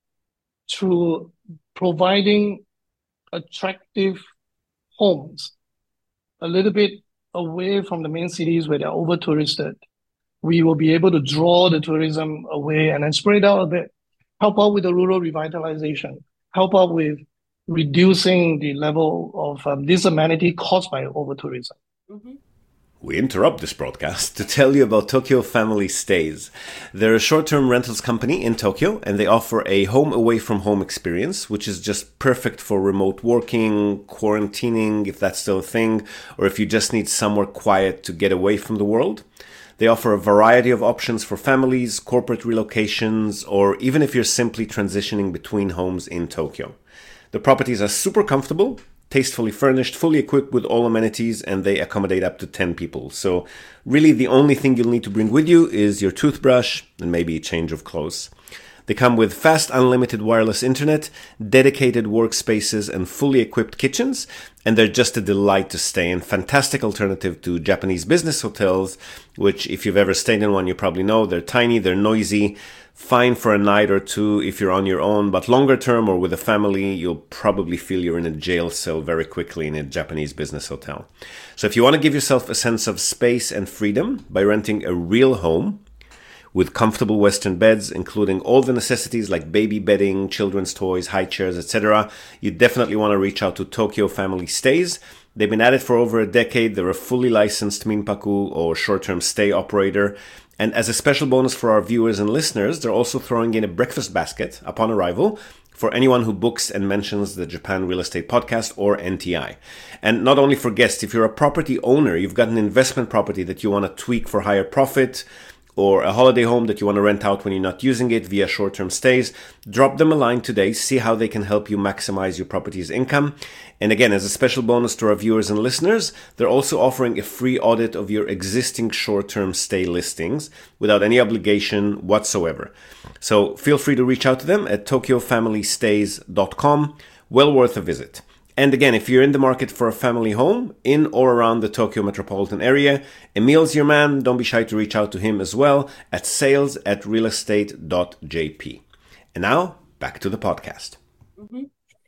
through providing attractive homes a little bit away from the main cities where they're over touristed, we will be able to draw the tourism away and then spread out a bit, help out with the rural revitalization, help out with reducing the level of um, this amenity caused by over tourism. Mm-hmm. We interrupt this broadcast to tell you about Tokyo Family Stays. They're a short-term rentals company in Tokyo, and they offer a home away from home experience, which is just perfect for remote working, quarantining, if that's still a thing, or if you just need somewhere quiet to get away from the world. They offer a variety of options for families, corporate relocations, or even if you're simply transitioning between homes in Tokyo. The properties are super comfortable, tastefully furnished, fully equipped with all amenities, and they accommodate up to ten people. So really the only thing you'll need to bring with you is your toothbrush and maybe a change of clothes. They come with fast unlimited wireless internet, dedicated workspaces, and fully equipped kitchens, and they're just a delight to stay in. Fantastic alternative to Japanese business hotels, which if you've ever stayed in one, you probably know they're tiny, they're noisy, fine for a night or two if you're on your own, but longer term or with a family, you'll probably feel you're in a jail cell very quickly in a Japanese business hotel. So if you want to give yourself a sense of space and freedom by renting a real home with comfortable Western beds, including all the necessities like baby bedding, children's toys, high chairs, et cetera, you definitely want to reach out to Tokyo Family Stays. They've been at it for over a decade. They're a fully licensed minpaku or short-term stay operator. And as a special bonus for our viewers and listeners, they're also throwing in a breakfast basket upon arrival for anyone who books and mentions the Japan Real Estate Podcast or N T I. And not only for guests, if you're a property owner, you've got an investment property that you want to tweak for higher profit, or a holiday home that you want to rent out when you're not using it via short-term stays, drop them a line today, see how they can help you maximize your property's income. And again, as a special bonus to our viewers and listeners, they're also offering a free audit of your existing short-term stay listings without any obligation whatsoever. So feel free to reach out to them at tokyo family stays dot com. Well worth a visit. And again, if you're in the market for a family home in or around the Tokyo metropolitan area, Emil's your man. Don't be shy to reach out to him as well at sales at realestate dot j p. And now, back to the podcast. Mm-hmm.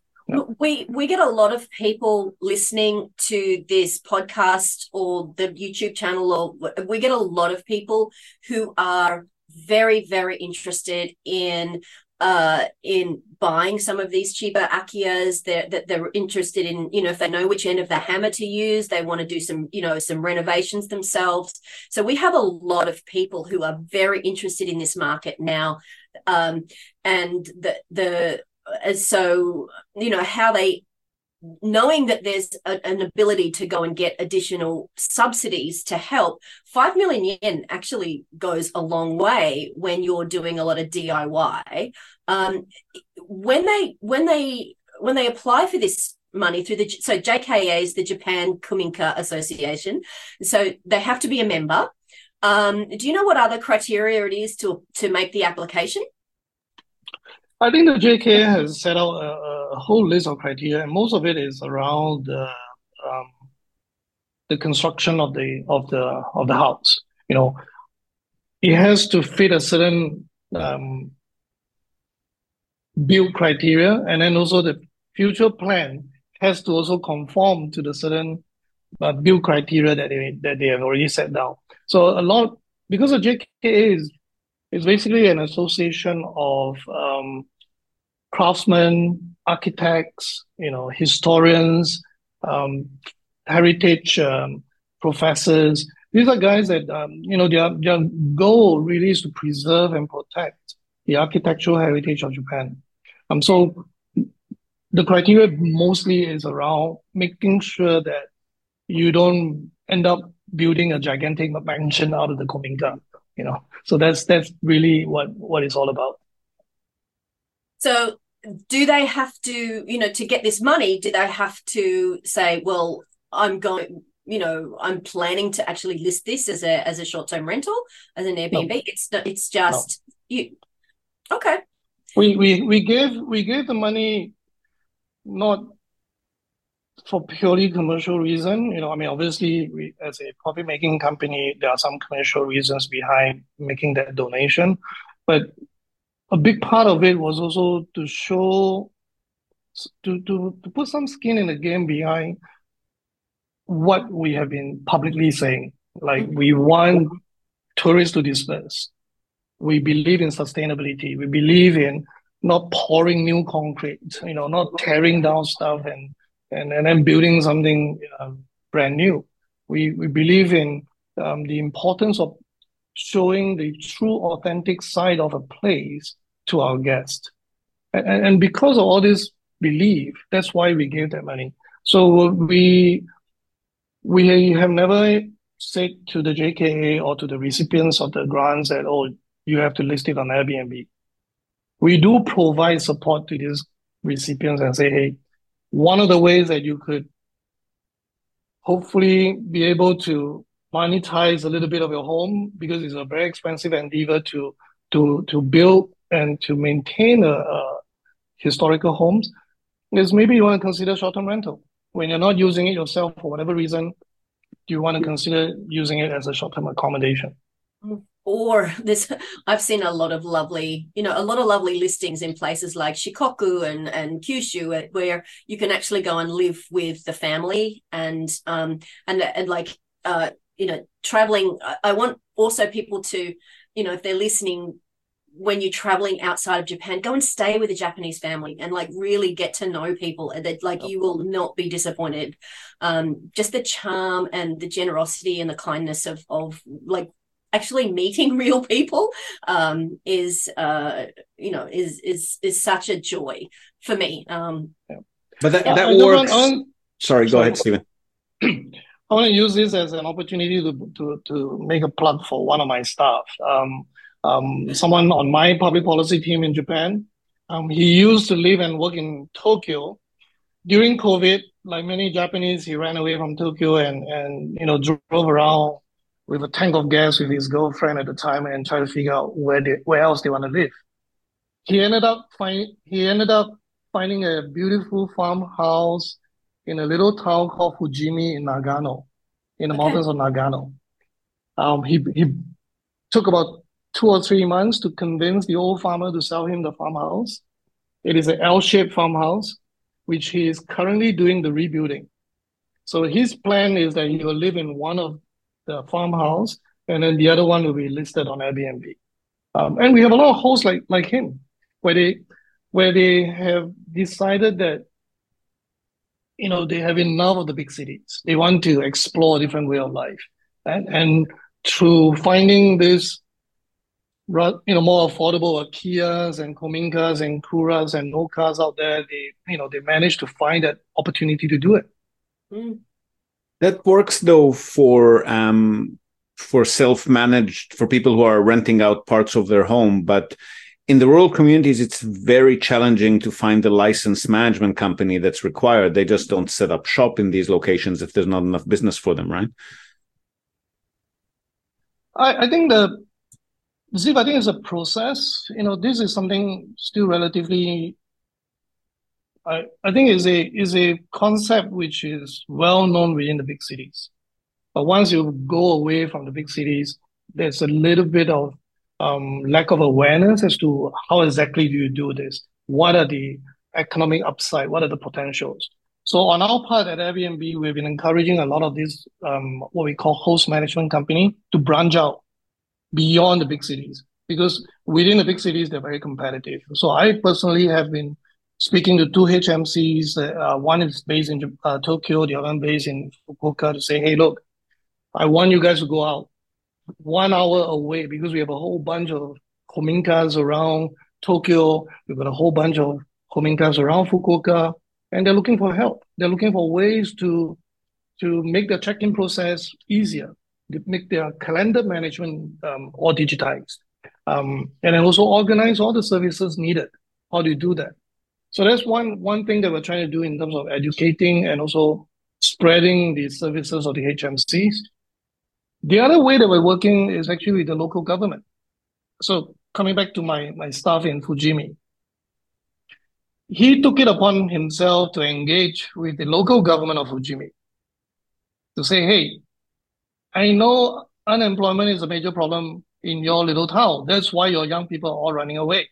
We we get a lot of people listening to this podcast or the YouTube channel, or we get a lot of people who are very, very interested in uh, in buying some of these cheaper Akiyas. They're, that they're interested in, you know, if they know which end of the hammer to use, they want to do some, you know, some renovations themselves. So we have a lot of people who are very interested in this market now. Um, and the, the, so, you know, how they, knowing that there's a, an ability to go and get additional subsidies to help, five million yen actually goes a long way when you're doing a lot of D I Y. Um, when they when they when they apply for this money through the so J K A is the Japan Kominka Association, so they have to be a member. Um, do you know what other criteria it is to to make the application? I think the J K A has set out a, a whole list of criteria, and most of it is around the um, the construction of the of the of the house. You know, it has to fit a certain um, build criteria, and then also the future plan has to also conform to the certain uh, build criteria that they that they have already set down. So a lot because the J K A is is basically an association of um, craftsmen, architects, you know, historians, um, heritage um, professors. These are guys that um, you know their their goal really is to preserve and protect the architectural heritage of Japan. Um, so the criteria mostly is around making sure that you don't end up building a gigantic mansion out of the Kominka, you know. So that's that's really what what it's all about. So do they have to, you know, to get this money, do they have to say, well, I'm going, you know, I'm planning to actually list this as a as a short-term rental, as an Airbnb? No. It's it's just no. you. Okay. We we we gave we gave the money not for purely commercial reason. You know, I mean, obviously, we as a profit-making company, there are some commercial reasons behind making that donation, but a big part of it was also to show, to, to, to put some skin in the game behind what we have been publicly saying. Like, we want tourists to disperse. We believe in sustainability. We believe in not pouring new concrete, you know, not tearing down stuff and, and, and then building something uh, brand new. We, we believe in um, the importance of showing the true authentic side of a place to our guests. And, and because of all this belief, that's why we gave that money. So we we have never said to the J K A or to the recipients of the grants that, oh, you have to list it on Airbnb. We do provide support to these recipients and say, hey, one of the ways that you could hopefully be able to monetize a little bit of your home, because it's a very expensive endeavor to to to build and to maintain a, a historical homes, is maybe you want to consider short-term rental. When you're not using it yourself for whatever reason, you want to consider using it as a short-term accommodation. Or this, I've seen a lot of lovely, you know, a lot of lovely listings in places like Shikoku and, and Kyushu, where you can actually go and live with the family and, um, and, and like, uh, you know, traveling. I want also people to, you know, if they're listening, when you're traveling outside of Japan, go and stay with a Japanese family and like really get to know people, and that like you will not be disappointed. Um, just the charm and the generosity and the kindness of, of like actually meeting real people um, is, uh, you know, is, is, is such a joy for me. Um, but that, yeah, that I works. Want, sorry, go sorry. ahead, Stephen. I want to use this as an opportunity to, to, to make a plug for one of my staff. Um, Um, someone on my public policy team in Japan. Um, he used to live and work in Tokyo. During COVID, like many Japanese, he ran away from Tokyo and, and you know, drove around with a tank of gas with his girlfriend at the time and tried to figure out where they, where else they want to live. He ended up find, he ended up finding a beautiful farmhouse in a little town called Fujimi in Nagano, in the okay. mountains of Nagano. Um, he he took about two or three months to convince the old farmer to sell him the farmhouse. It is an L-shaped farmhouse, which he is currently doing the rebuilding. So his plan is that he will live in one of the farmhouse, and then the other one will be listed on Airbnb. Um, and we have a lot of hosts like like him, where they where they have decided that, you know, they have enough of the big cities. They want to explore a different way of life, and and through finding this, you know, more affordable Kias and Kominkas and Kuras and Nokas out there, they, you know, they managed to find that opportunity to do it. Mm. That works though for um for self-managed, for people who are renting out parts of their home, but in the rural communities, it's very challenging to find the licensed management company that's required. They just don't set up shop in these locations if there's not enough business for them, right? I, I think the Ziv, I think it's a process. You know, this is something still relatively, I, I think is a is a concept which is well known within the big cities. But once you go away from the big cities, there's a little bit of um, lack of awareness as to how exactly do you do this? What are the economic upside? What are the potentials? So on our part at Airbnb, we've been encouraging a lot of these um, what we call host management company to branch out beyond the big cities, because within the big cities they're very competitive. So I personally have been speaking to two H M Cs. Uh, one is based in uh, Tokyo, the other one based in Fukuoka, to say, hey, look, I want you guys to go out one hour away, because we have a whole bunch of kominkas around Tokyo. We've got a whole bunch of kominkas around Fukuoka, and they're looking for help. They're looking for ways to to make the check-in process easier, to make their calendar management um, all digitized, um, and then also organize all the services needed. How do you do that? So that's one one thing that we're trying to do in terms of educating and also spreading the services of the H M Cs. The other way that we're working is actually with the local government. So coming back to my, my staff in Fujimi, he took it upon himself to engage with the local government of Fujimi to say, hey, I know unemployment is a major problem in your little town. That's why your young people are all running away.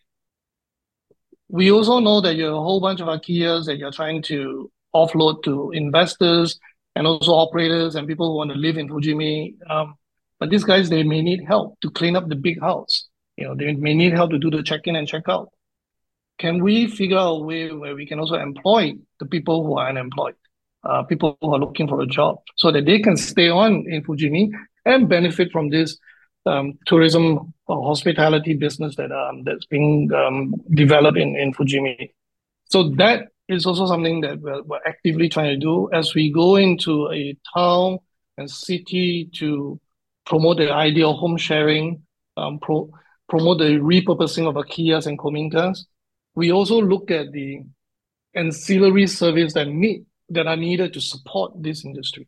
We also know that you have a whole bunch of IKEAs that you're trying to offload to investors and also operators and people who want to live in Fujimi. Um, but these guys, they may need help to clean up the big house. You know, they may need help to do the check-in and check-out. Can we figure out a way where we can also employ the people who are unemployed, uh, people who are looking for a job, so that they can stay on in Fujimi and benefit from this um, tourism or hospitality business that um, that's being um, developed in, in Fujimi? So that is also something that we're, we're actively trying to do as we go into a town and city to promote the idea of home sharing, um, pro, promote the repurposing of IKEAs and kominkas. We also look at the ancillary service that need that are needed to support this industry.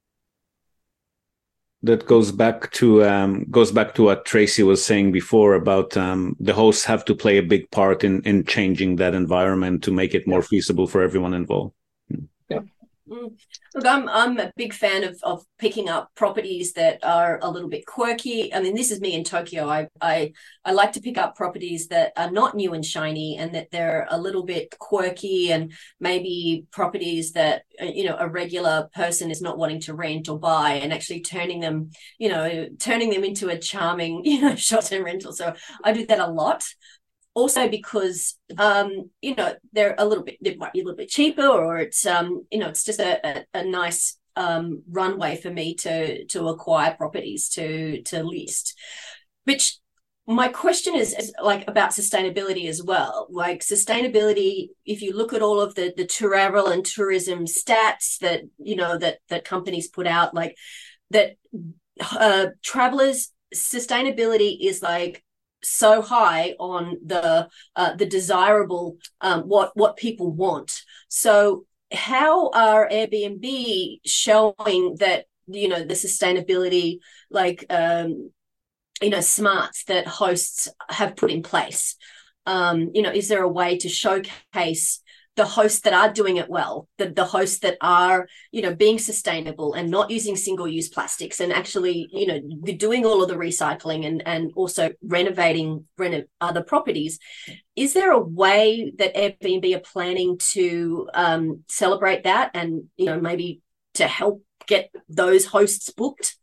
That goes back to um, goes back to what Tracy was saying before about um, the hosts have to play a big part in in changing that environment to make it more yeah. feasible for everyone involved. Yeah. Mm. Look, I'm I'm a big fan of of picking up properties that are a little bit quirky. I mean, this is me in Tokyo. I I I like to pick up properties that are not new and shiny, and that they're a little bit quirky, and maybe properties that, you know, a regular person is not wanting to rent or buy, and actually turning them, you know, turning them into a charming, you know, short-term rental. So I do that a lot. Also because, um, you know, they're a little bit, they might be a little bit cheaper, or it's, um, you know, it's just a, a, a nice um, runway for me to to acquire properties to to list. Which my question is, is like about sustainability as well. Like sustainability, if you look at all of the the travel and tourism stats that, you know, that that companies put out, like that uh, travelers, sustainability is like so high on the uh, the desirable um, what what people want. So how are Airbnb showing that, you know, the sustainability, like um, you know, smarts that hosts have put in place? Um, you know, is there a way to showcase the hosts that are doing it well, the, the hosts that are, you know, being sustainable and not using single-use plastics, and actually, you know, doing all of the recycling and, and also renovating reno- other properties? Is there a way that Airbnb are planning to um, celebrate that and, you know, maybe to help get those hosts booked?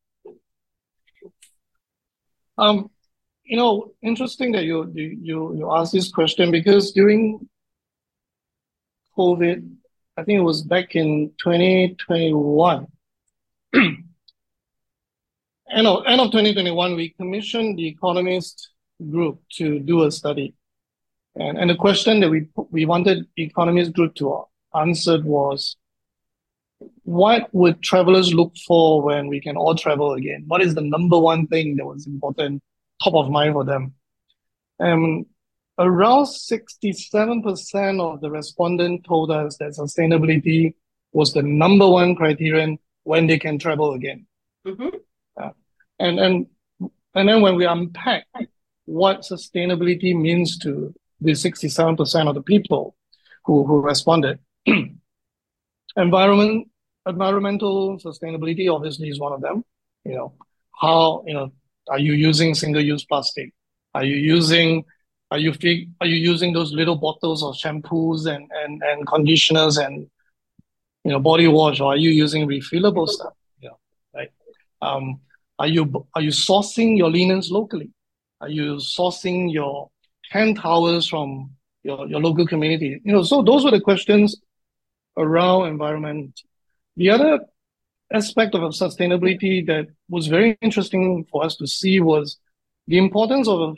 Um, you know, interesting that you you you asked this question, because during COVID, I think it was back in twenty twenty-one. end of, end of twenty twenty-one, we commissioned the Economist Group to do a study. And, and the question that we we wanted the Economist Group to answer was, what would travelers look for when we can all travel again? What is the number one thing that was important, top of mind for them? Um, Around sixty-seven percent of the respondents told us that sustainability was the number one criterion when they can travel again. Mm-hmm. Uh, and and And then when we unpack what sustainability means to the sixty-seven percent of the people who, who responded, environment, environmental sustainability obviously is one of them. You know, how, you know, are you using single-use plastic? Are you using, are you are you using those little bottles of shampoos and, and, and conditioners and, you know, body wash, or are you using refillable stuff? You know, right? Um, are you are you sourcing your linens locally? Are you sourcing your hand towels from your, your local community? You know, so those were the questions around environment. The other aspect of sustainability that was very interesting for us to see was the importance of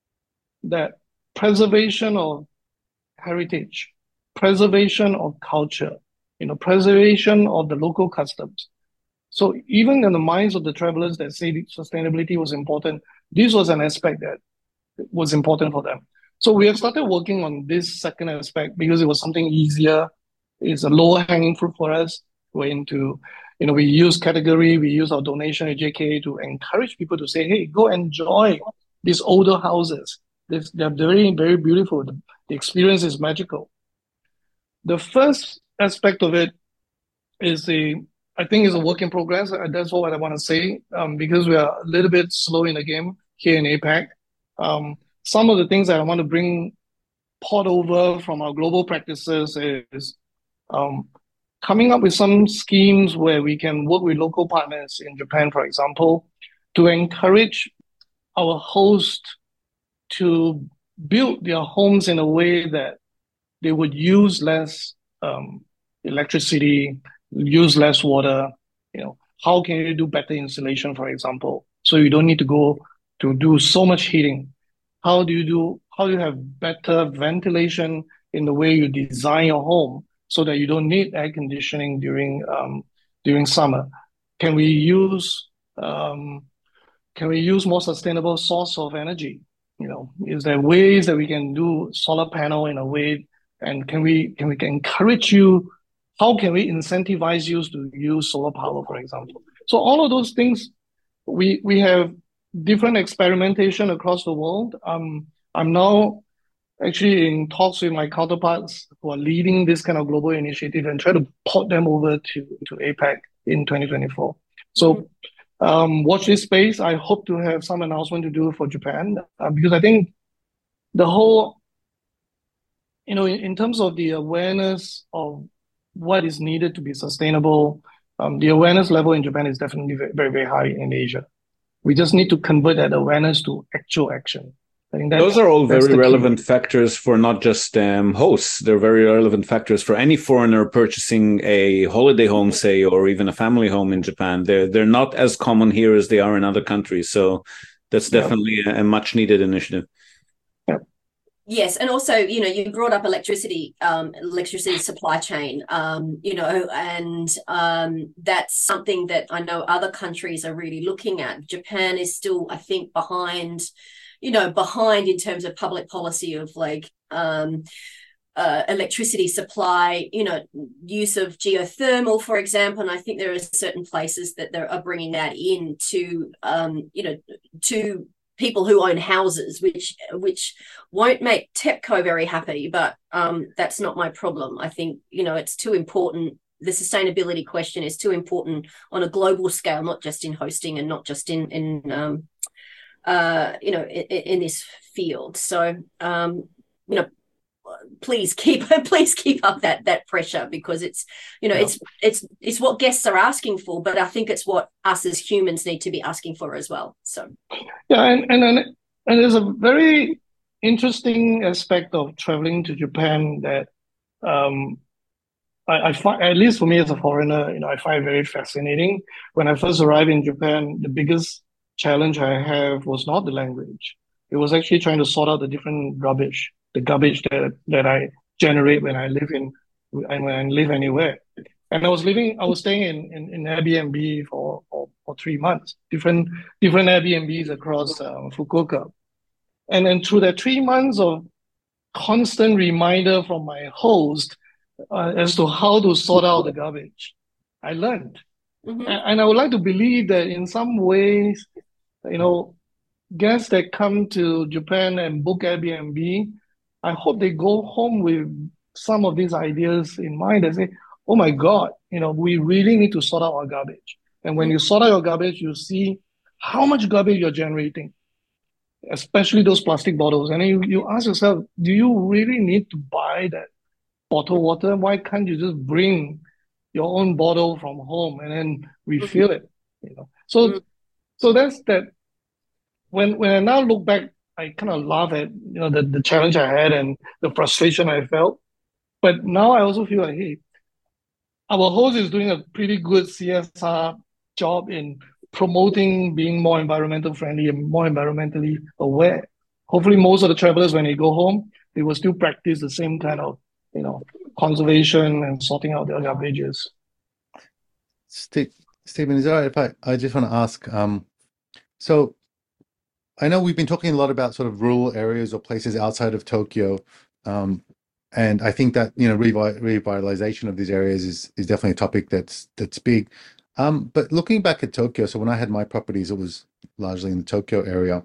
that preservation of heritage, preservation of culture, you know, preservation of the local customs. So even in the minds of the travelers that say sustainability was important, this was an aspect that was important for them. So we have started working on this second aspect because it was something easier. It's a lower hanging fruit for us. We're into, you know, we use category, we use our donation at J K A to encourage people to say, hey, go enjoy these older houses. This, they're very, very beautiful. The, the experience is magical. The first aspect of it is a, I think is a work in progress. That's all I want to say, um, because we are a little bit slow in the game here in APAC. Um, some of the things that I want to bring port over from our global practices is um, coming up with some schemes where we can work with local partners in Japan, for example, to encourage our host to build their homes in a way that they would use less um, electricity, use less water. You know, how can you do better insulation, for example, so you don't need to go to do so much heating? How do you do? How do you have better ventilation in the way you design your home so that you don't need air conditioning during um, during summer? Can we use um, can we use more sustainable source of energy? You know, is there ways that we can do solar panel in a way? And can we can we encourage you? How can we incentivize you to use solar power, for example? So all of those things, we we have different experimentation across the world. Um, I'm now actually in talks with my counterparts who are leading this kind of global initiative and try to port them over to, to APAC in twenty twenty-four. So mm-hmm. Um, watch this space. I hope to have some announcement to do for Japan, uh, because I think the whole, you know, in, in terms of the awareness of what is needed to be sustainable, um, the awareness level in Japan is definitely very, very, very high in Asia. We just need to convert that awareness to actual action. I think those are all very relevant factors for not just um, hosts. They're very relevant factors for any foreigner purchasing a holiday home, say, or even a family home in Japan. They're they're not as common here as they are in other countries. So that's definitely yeah. a, a much needed initiative. Yeah. Yes, and also, you know, you brought up electricity, um, electricity supply chain, um, you know, and um, that's something that I know other countries are really looking at. Japan is still, I think, behind. you know, behind in terms of public policy of like um, uh, electricity supply, you know, use of geothermal, for example. And I think there are certain places that they are bringing that in to, um, you know, to people who own houses, which which won't make TEPCO very happy, but um, that's not my problem. I think, you know, it's too important. The sustainability question is too important on a global scale, not just in hosting and not just in, in um, Uh, you know, in, in this field. So, um, you know, please keep please keep up that that pressure, because it's, you know, yeah. it's it's it's what guests are asking for, but I think it's what us as humans need to be asking for as well. So, yeah, and and and, and there's a very interesting aspect of traveling to Japan that um, I, I find, at least for me as a foreigner, you know, I find very fascinating. When I first arrived in Japan, the biggest challenge I have was not the language. It was actually trying to sort out the different rubbish, the garbage that that I generate when I live in, when I live anywhere. And I was living, I was staying in in, in Airbnb for, for for three months, different different Airbnbs across uh, Fukuoka, and then through that three months of constant reminder from my host uh, as to how to sort out the garbage, I learned. Mm-hmm. And, and I would like to believe that in some ways, you know, guests that come to Japan and book Airbnb, I hope they go home with some of these ideas in mind and say, oh my God, you know, we really need to sort out our garbage. And when you sort out your garbage, you see how much garbage you're generating, especially those plastic bottles. And then you, you ask yourself, do you really need to buy that bottled water? Why can't you just bring your own bottle from home and then refill it? You know, so so that's that. When when I now look back, I kind of laugh at you know the, the challenge I had and the frustration I felt. But now I also feel like, hey, our host is doing a pretty good C S R job in promoting being more environmental friendly and more environmentally aware. Hopefully, most of the travelers, when they go home, they will still practice the same kind of, you know, conservation and sorting out their garbages. Steve, Stephen, is it all right if I, I just want to ask, um, so I know we've been talking a lot about sort of rural areas or places outside of Tokyo, um, and I think that you know revi revitalization of these areas is is definitely a topic that's that's big. Um, but looking back at Tokyo, so when I had my properties, it was largely in the Tokyo area.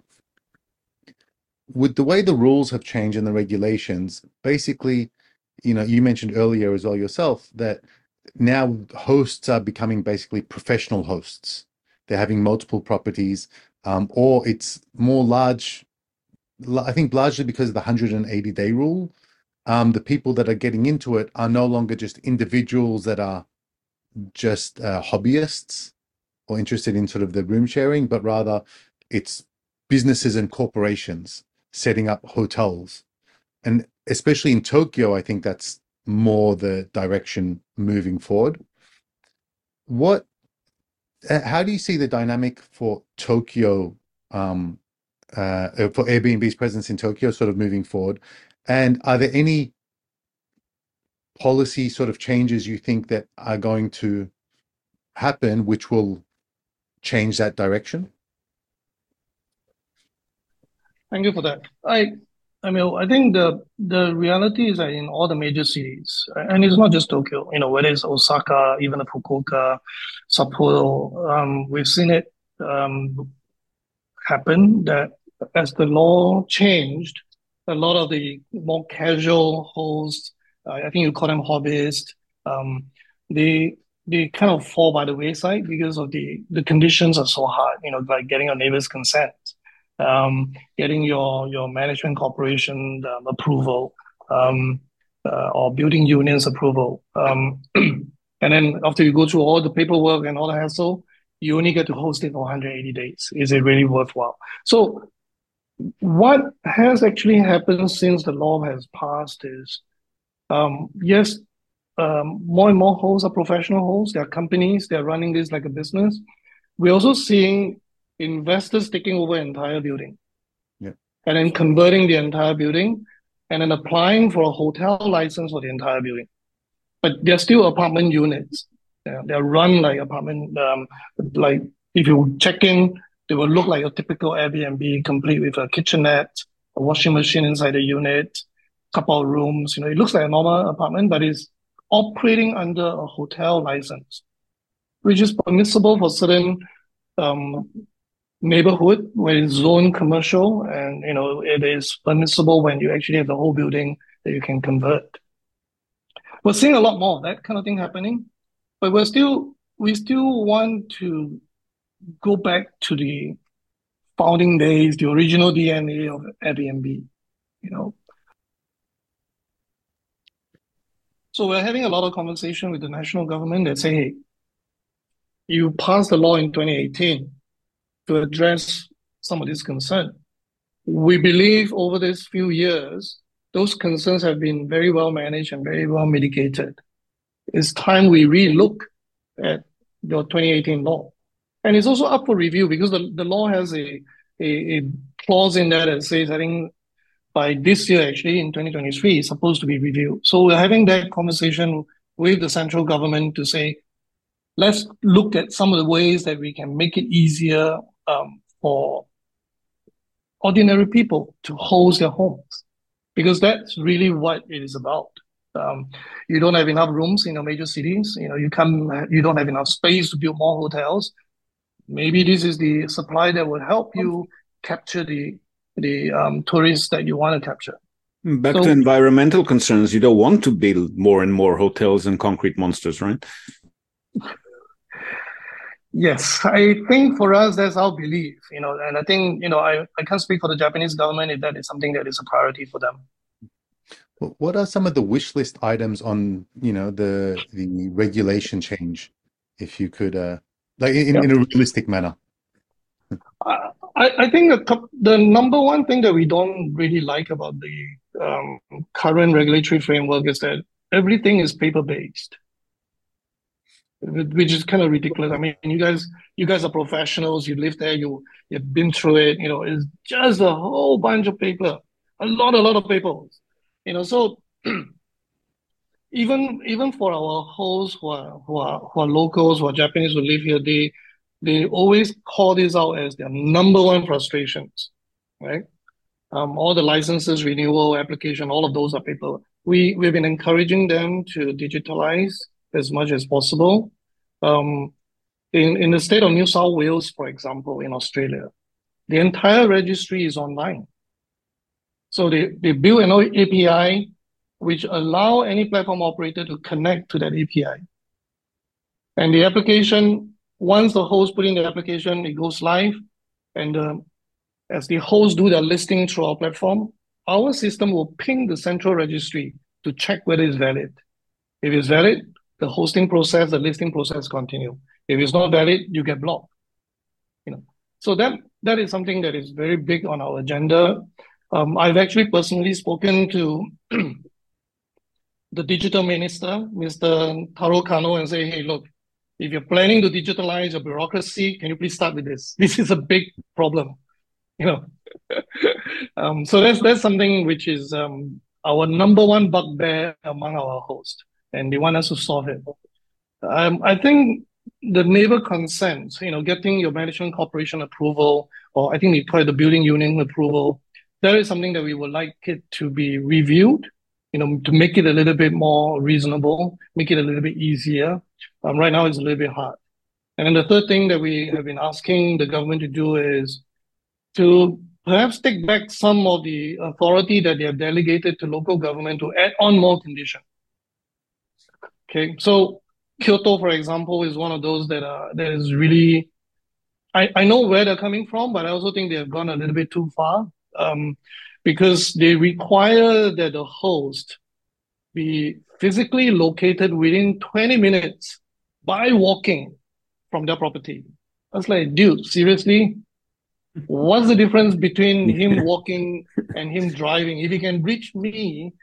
With the way the rules have changed and the regulations, basically, you know, you mentioned earlier as well yourself that now hosts are becoming basically professional hosts. They're having multiple properties, um, or it's more large. I think largely because of the one hundred eighty day rule, um, the people that are getting into it are no longer just individuals that are just uh, hobbyists or interested in sort of the room sharing, but rather it's businesses and corporations setting up hotels. And especially in Tokyo, I think that's more the direction moving forward. What, how do you see the dynamic for Tokyo, um, uh, for Airbnb's presence in Tokyo sort of moving forward? And are there any policy sort of changes you think that are going to happen which will change that direction? Thank you for that. I I mean, I think the the reality is that in all the major cities, and it's not just Tokyo, you know, whether it's Osaka, even Fukuoka, Sapporo, um, we've seen it um, happen that as the law changed, a lot of the more casual hosts, uh, I think you call them hobbyists, um, they they kind of fall by the wayside because of the the conditions are so hard, you know, like getting your neighbor's consent, um, getting your your management corporation um, approval, um, uh, or building unions approval. Um, and then after you go through all the paperwork and all the hassle, you only get to host it for one hundred eighty days. Is it really worthwhile? So what has actually happened since the law has passed is, um, yes, um, more and more hosts are professional hosts. There are companies, they're running this like a business. We're also seeing investors taking over an entire building, yeah, and then converting the entire building and then applying for a hotel license for the entire building. But they're still apartment units. Yeah, they're run like apartment, um, like if you check in, they will look like a typical Airbnb, complete with a kitchenette, a washing machine inside the unit, couple of rooms. You know, it looks like a normal apartment, but it's operating under a hotel license, which is permissible for certain um, neighborhood where it's zoned commercial, and you know it is permissible when you actually have the whole building that you can convert. We're seeing a lot more of that kind of thing happening, but we're still we still want to go back to the founding days, the original D N A of Airbnb, you know. So we're having a lot of conversation with the national government that say, hey, you passed the law in twenty eighteen to address some of this concern. We believe over these few years, those concerns have been very well managed and very well mitigated. It's time we relook at your twenty eighteen law. And it's also up for review because the, the law has a, a, a clause in there that says, I think by this year, actually, in twenty twenty-three, it's supposed to be reviewed. So we're having that conversation with the central government to say, let's look at some of the ways that we can make it easier um, for ordinary people to host their homes, because that's really what it is about. Um, you don't have enough rooms in the major cities. You know, you come, you don't have enough space to build more hotels. Maybe this is the supply that will help you capture the the um, tourists that you want to capture. Back So- to environmental concerns, you don't want to build more and more hotels and concrete monsters, right? Yes, I think for us, that's our belief, you know, and I think, you know, I, I can't speak for the Japanese government if that is something that is a priority for them. Wh- What are some of the wish list items on, you know, the the regulation change, if you could, uh, like in, Yeah. in a realistic manner? I, I think the, cou- the number one thing that we don't really like about the um, current regulatory framework is that everything is paper-based, which is kind of ridiculous. I mean, you guys, you guys are professionals. You live there. You you've been through it. You know, it's just a whole bunch of paper, a lot, a lot of papers. You know, so even even for our hosts who are who are who are locals, who are Japanese who live here, they they always call this out as their number one frustrations, right? Um, all the licenses, renewal, application, all of those are paper. We we've been encouraging them to digitalize as much as possible. Um, in in the state of New South Wales, for example, in Australia, the entire registry is online. So they they build an A P I which allow any platform operator to connect to that A P I. And the application, once the host put in the application, it goes live, and uh, as the hosts do their listing through our platform, our system will ping the central registry to check whether it's valid. If it's valid, the hosting process, the listing process continue. If it's not valid, you get blocked. You know, so that that is something that is very big on our agenda. Um, I've actually personally spoken to the digital minister, Mister Taro Kano, and say, hey, look, if you're planning to digitalize your bureaucracy, can you please start with this? This is a big problem. You know, um, so that's that's something which is um, our number one bugbear among our hosts, and they want us to solve it. Um, I think the neighbor consent, you know, getting your management corporation approval, or I think we call it the building union approval, that is something that we would like it to be reviewed, you know, to make it a little bit more reasonable, make it a little bit easier. Um, right now, it's a little bit hard. And then the third thing that we have been asking the government to do is to perhaps take back some of the authority that they have delegated to local government to add on more conditions. Okay, so Kyoto, for example, is one of those that are that is really. I, I know where they're coming from, but I also think they have gone a little bit too far, um, because they require that the host be physically located within twenty minutes by walking from their property. I was like, dude, seriously? What's the difference between him walking and him driving? If he can reach me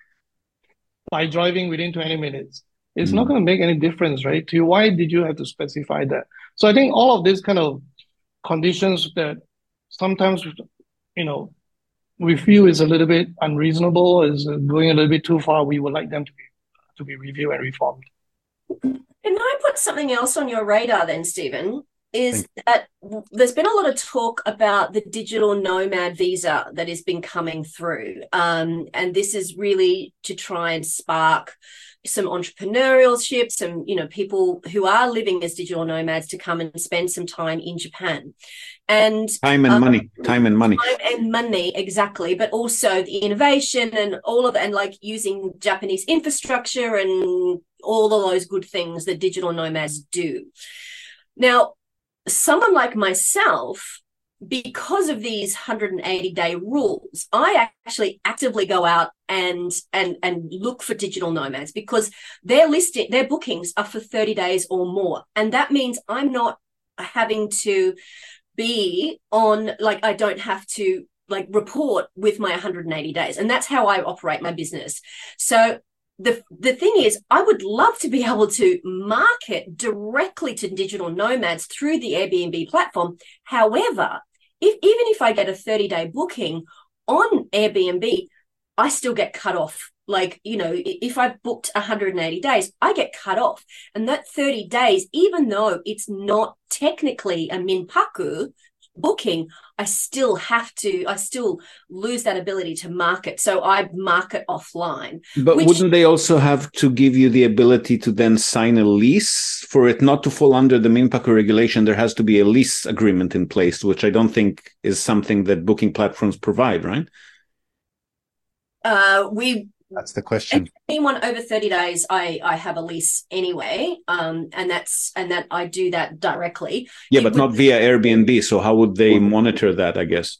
by driving within twenty minutes, it's mm. not going to make any difference, right? To you, why did you have to specify that? So I think all of these kind of conditions that sometimes, you know, we feel is a little bit unreasonable, is going a little bit too far. We would like them to be to be reviewed and reformed. Can I put something else on your radar then, Stephen? Is that there's been a lot of talk about the digital nomad visa that has been coming through. Um, and this is really to try and spark some entrepreneurship, some, you know, people who are living as digital nomads to come and spend some time in Japan. And time and um, money, time and money. Time and money, exactly. But also the innovation and all of that, and like using Japanese infrastructure and all of those good things that digital nomads do. Now, someone like myself, because of these one hundred eighty day rules, I actually actively go out and and and look for digital nomads because their listing, their bookings are for thirty days or more. And that means I'm not having to be on, like, I don't have to like report with my one hundred eighty days. And that's how I operate my business. So The, the thing is, I would love to be able to market directly to digital nomads through the Airbnb platform. However, if even if I get a thirty day booking on Airbnb, I still get cut off. Like, you know, if I booked one hundred eighty days, I get cut off. And that thirty days, even though it's not technically a minpaku, booking, I still have to, I still lose that ability to market. So I market offline. But which, wouldn't they also have to give you the ability to then sign a lease? For it not to fall under the Minpaku regulation, there has to be a lease agreement in place, which I don't think is something that booking platforms provide, right? Uh, we That's the question. Anyone over thirty days, I, I have a lease anyway, um, and that's and that I do that directly. Yeah, it but would, not via Airbnb. So how would they monitor that, I guess?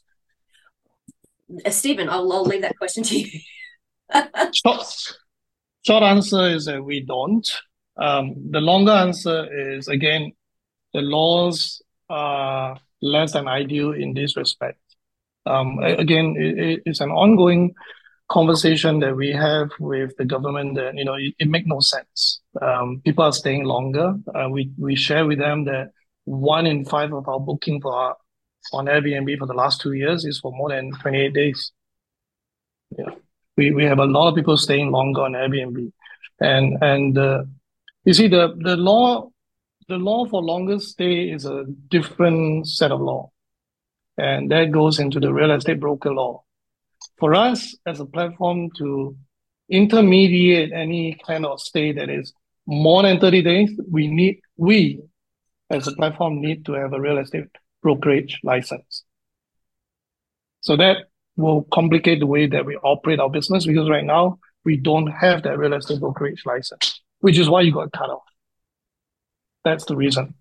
Uh, Stephen, I'll, I'll leave that question to you. Short, short answer is that we don't. Um, the longer answer is, again, the laws are less than ideal in this respect. Um, again, it, it's an ongoing conversation that we have with the government that, you know, it, it makes no sense. Um, people are staying longer. Uh, we, we share with them that one in five of our booking for our, on Airbnb for the last two years is for more than twenty-eight days. Yeah. We, we have a lot of people staying longer on Airbnb. And, and, uh, you see, the, the law, the law for longer stay is a different set of law. And that goes into the real estate broker law. For us as a platform to intermediate any kind of stay that is more than thirty days, we need, we as a platform need to have a real estate brokerage license. So that will complicate the way that we operate our business, because right now we don't have that real estate brokerage license, which is why you got cut off. That's the reason.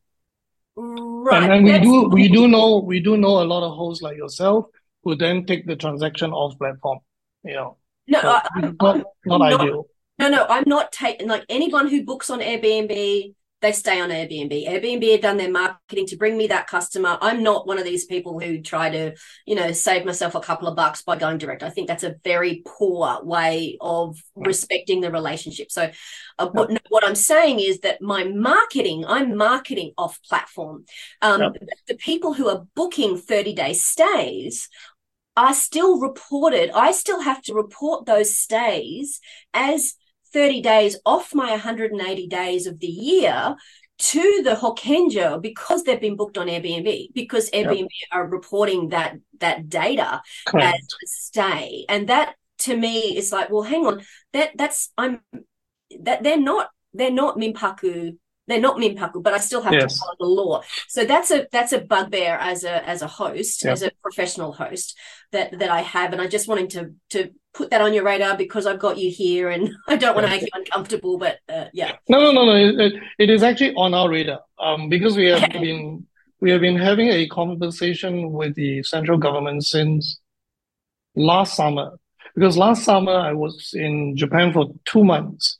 Right. And, and we do, we do know, we do know a lot of hosts like yourself who then take the transaction off platform, you know. No, so I, not, I'm not not, ideal. No, no, I'm not taking, like, anyone who books on Airbnb, they stay on Airbnb. Airbnb have done their marketing to bring me that customer. I'm not one of these people who try to, you know, save myself a couple of bucks by going direct. I think that's a very poor way of respecting the relationship. So uh, what, what I'm saying is that my marketing, I'm marketing off platform. Um, Yep. The people who are booking thirty-day stays are still reported. I still have to report those stays as thirty days off my one hundred eighty days of the year to the Hokenjo, because they've been booked on Airbnb, because Airbnb yep. are reporting that that data Correct. as a stay. And that to me is like, well, hang on, that that's I'm that they're not they're not Minpaku. They're not Minpaku, but I still have yes. to follow the law. So that's a that's a bugbear as a as a host, yep. as a professional host that that I have, and I just wanted to to put that on your radar because I've got you here, and I don't want to make you uncomfortable. But uh, yeah, no, no, no, no. It, it is actually on our radar um, because we have been we have been having a conversation with the central government since last summer. Because last summer I was in Japan for two months.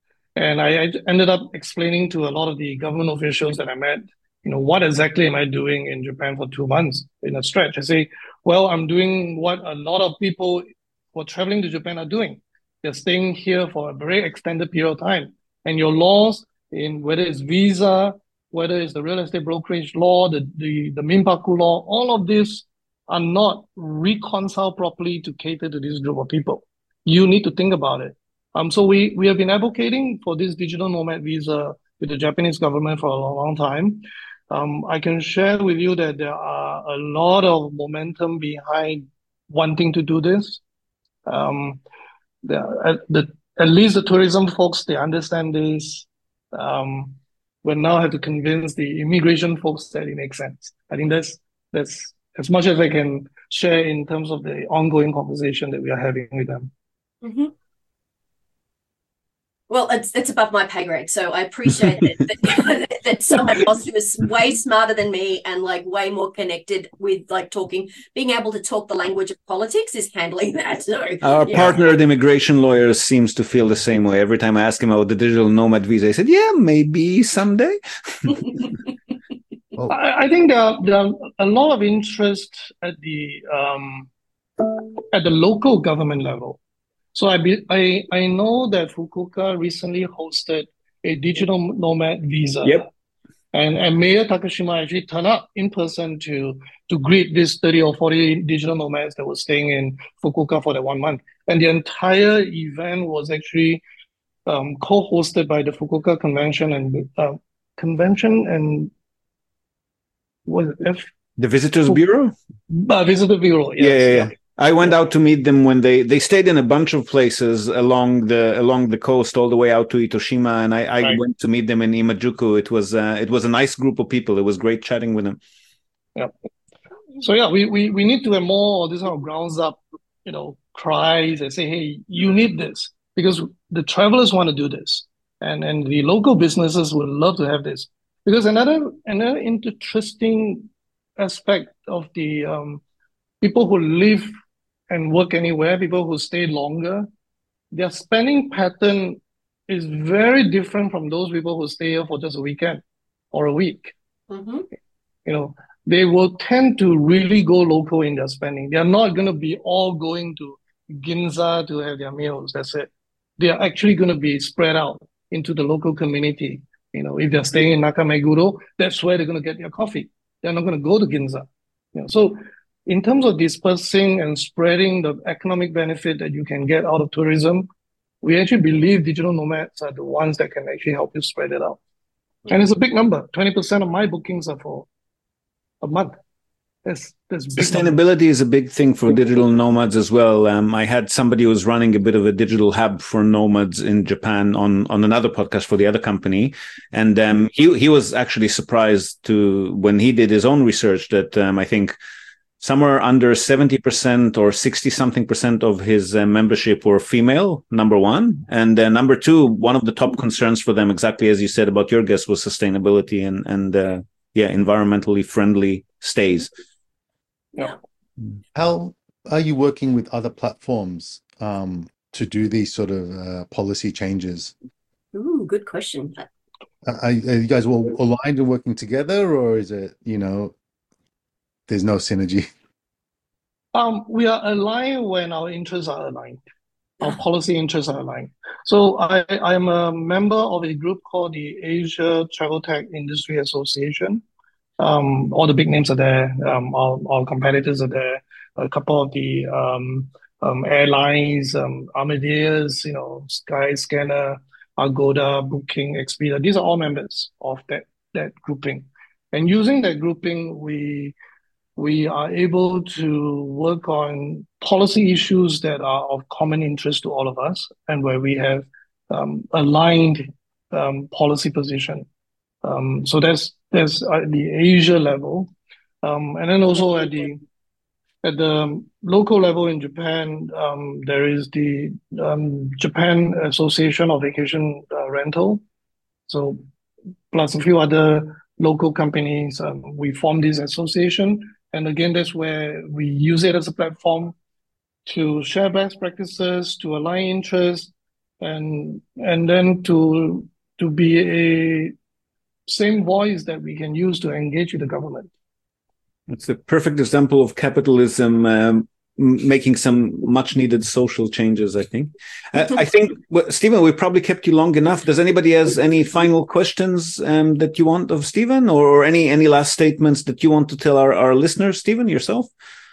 And I, I ended up explaining to a lot of the government officials that I met, you know, what exactly am I doing in Japan for two months in a stretch? I say, well, I'm doing what a lot of people who are traveling to Japan are doing. They're staying here for a very extended period of time. And your laws, in whether it's visa, whether it's the real estate brokerage law, the, the, the Minpaku law, all of these are not reconciled properly to cater to this group of people. You need to think about it. Um, so we, we have been advocating for this digital nomad visa with the Japanese government for a long, long time. Um, I can share with you that there are a lot of momentum behind wanting to do this. Um, the, at, the, at least the tourism folks, they understand this. Um, we now have to convince the immigration folks that it makes sense. I think that's, that's as much as I can share in terms of the ongoing conversation that we are having with them. Mm-hmm. Well, it's it's above my pay grade, so I appreciate that, that, that someone else who is way smarter than me and like way more connected with like talking, being able to talk the language of politics is handling that. So our yeah. partner, the immigration lawyer, seems to feel the same way. Every time I ask him about the digital nomad visa, he said, "Yeah, maybe someday." well, I, I think there are, there are a lot of interest at the um, at the local government level. So I, be, I I know that Fukuoka recently hosted a digital nomad visa. Yep. And, and Mayor Takashima actually turned up in person to, to greet these thirty or forty digital nomads that were staying in Fukuoka for that one month. And the entire event was actually um, co-hosted by the Fukuoka Convention and uh, Convention and what is it? F- The Visitors Bureau? Uh, Visitor Bureau, yes. Yeah, yeah, yeah. I went out to meet them when they they stayed in a bunch of places along the along the coast, all the way out to Itoshima, and I, I right. went to meet them in Imajuku. It was uh, it was a nice group of people. It was great chatting with them. Yeah. So yeah, we we we need to have more of this kind of grounds up, you know, cries and say, hey, you need this, because the travelers want to do this, and and the local businesses would love to have this, because another another interesting aspect of the um, people who live and work anywhere, people who stay longer, their spending pattern is very different from those people who stay here for just a weekend or a week. Mm-hmm. You know, they will tend to really go local in their spending. They are not going to be all going to Ginza to have their meals. That's it. They are actually going to be spread out into the local community. You know, if they're staying in Nakameguro, that's where they're going to get their coffee. They're not going to go to Ginza. You know, so in terms of dispersing and spreading the economic benefit that you can get out of tourism, we actually believe digital nomads are the ones that can actually help you spread it out. And it's a big number. twenty percent of my bookings are for a month. That's, that's big Sustainability number. is a big thing for digital nomads as well. Um, I had somebody who was running a bit of a digital hub for nomads in Japan on, on another podcast for the other company. And um, he, he was actually surprised to when he did his own research that um, I think somewhere under seventy percent or sixty something percent of his uh, membership were female, number one. And uh, number two, one of the top concerns for them, exactly as you said about your guest, was sustainability and, and uh, yeah, environmentally friendly stays. Yeah. How are you working with other platforms um, to do these sort of uh, policy changes? Ooh, good question. Are, are you guys all aligned and working together, or is it, you know, there's no synergy? Um, we are aligned when our interests are aligned. Our policy interests are aligned. So I, I am a member of a group called the Asia Travel Tech Industry Association. Um, all the big names are there. Um, our, our competitors are there. A couple of the um, um, airlines, um, Amadeus, you know, Skyscanner, Agoda, Booking, Expedia. These are all members of that that grouping. And using that grouping, we we are able to work on policy issues that are of common interest to all of us, and where we have um, aligned um, policy position. Um, so that's that's at the Asia level, um, and then also at the at the local level in Japan, um, there is the um, Japan Association of Vacation uh, Rental. So plus a few other local companies, um, we formed this association, and again, that's where we use it as a platform to share best practices, to align interests, and and then to to be a same voice that we can use to engage with the government. It's a perfect example of capitalism um, making some much needed social changes, I think. Uh, I think, well, Stephen, we probably kept you long enough. Does anybody has any final questions um, that you want of Stephen, or, or any, any last statements that you want to tell our, our listeners, Stephen, yourself?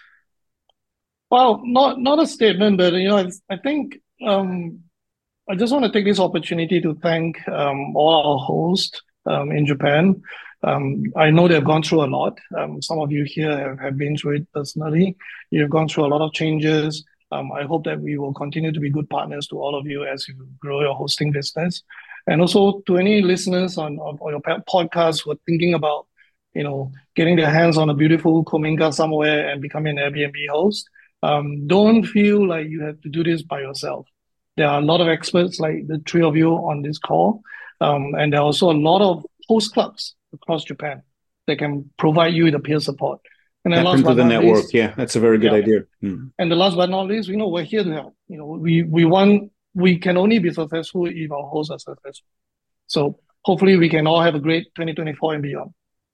Well, not, not a statement, but, you know, I, I think um, I just want to take this opportunity to thank um, all our hosts Um, in Japan. Um, I know they've gone through a lot. Um, some of you here have, have been through it personally. You've gone through a lot of changes. Um, I hope that we will continue to be good partners to all of you as you grow your hosting business. And also to any listeners on, on, on your podcast who are thinking about, you know, getting their hands on a beautiful Kominka somewhere and becoming an Airbnb host, um, don't feel like you have to do this by yourself. There are a lot of experts like the three of you on this call. Um, and there are also a lot of host clubs across Japan that can provide you with the peer support. And then Tap last into but the not network. least, yeah, that's a very good yeah. idea. Mm. And the last but not least, you know, we're here to help. You know, we we want we can only be successful if our hosts are successful. So hopefully we can all have a great twenty twenty-four and beyond.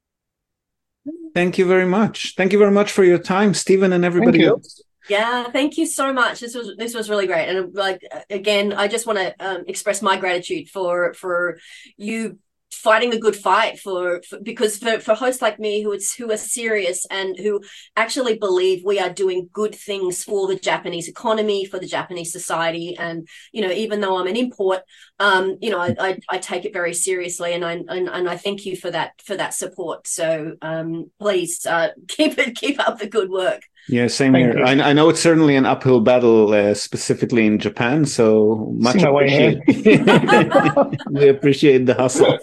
Thank you very much. Thank you very much for your time, Stephen, and everybody else. Yeah, thank you so much. This was this was really great, and like again, I just want to um, express my gratitude for for you fighting the good fight for, for because for, for hosts like me who it's who are serious and who actually believe we are doing good things for the Japanese economy, for the Japanese society, and you know, even though I'm an import, um, you know, I, I, I take it very seriously, and I and, and I thank you for that for that support. So um, please uh, keep it keep up the good work. Yeah, same Thank here. I, I know it's certainly an uphill battle, uh, specifically in Japan. So much See my way ahead. appreciated. We appreciate the hustle.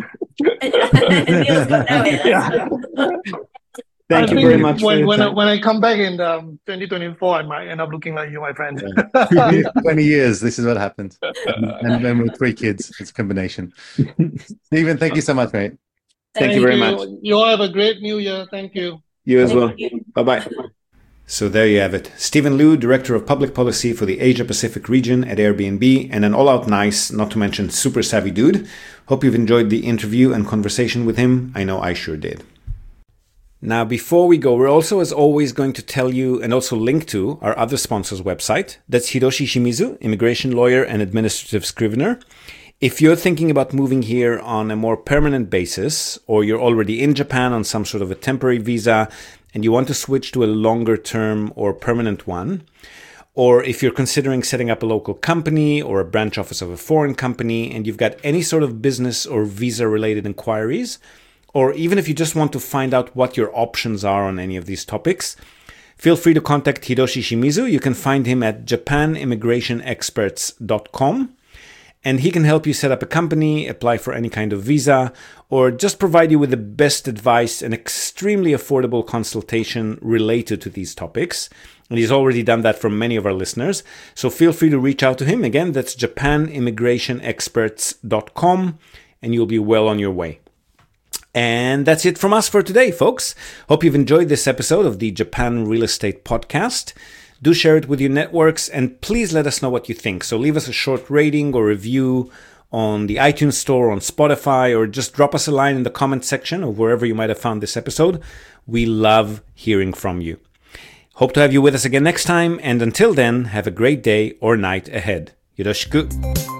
Yeah. Thank I you think very much. When for your when I, time. when I come back in um, twenty twenty-four, I might end up looking like you, my friend. twenty years, this is what happened. And then with three kids, it's a combination. Stephen, thank you so much, mate. Thank you very much. You all have a great new year. Thank you. You as Thank well. you. Bye bye. So there you have it. Stephen Liu, Director of Public Policy for the Asia Pacific region at Airbnb, and an all-out nice, not to mention super savvy dude. Hope you've enjoyed the interview and conversation with him. I know I sure did. Now, before we go, we're also, as always, going to tell you and also link to our other sponsor's website. That's Hiroshi Shimizu, immigration lawyer and administrative scrivener. If you're thinking about moving here on a more permanent basis, or you're already in Japan on some sort of a temporary visa, and you want to switch to a longer term or permanent one, or if you're considering setting up a local company or a branch office of a foreign company, and you've got any sort of business or visa related inquiries, or even if you just want to find out what your options are on any of these topics, feel free to contact Hiroshi Shimizu. You can find him at japan immigration experts dot com. And he can help you set up a company, apply for any kind of visa, or just provide you with the best advice and extremely affordable consultation related to these topics. And he's already done that for many of our listeners. So feel free to reach out to him. Again, that's japan immigration experts dot com, and you'll be well on your way. And that's it from us for today, folks. Hope you've enjoyed this episode of the Japan Real Estate Podcast. Do share it with your networks, and please let us know what you think. So leave us a short rating or review on the iTunes Store, on Spotify, or just drop us a line in the comment section of wherever you might have found this episode. We love hearing from you. Hope to have you with us again next time, and until then, have a great day or night ahead. Yoroshiku.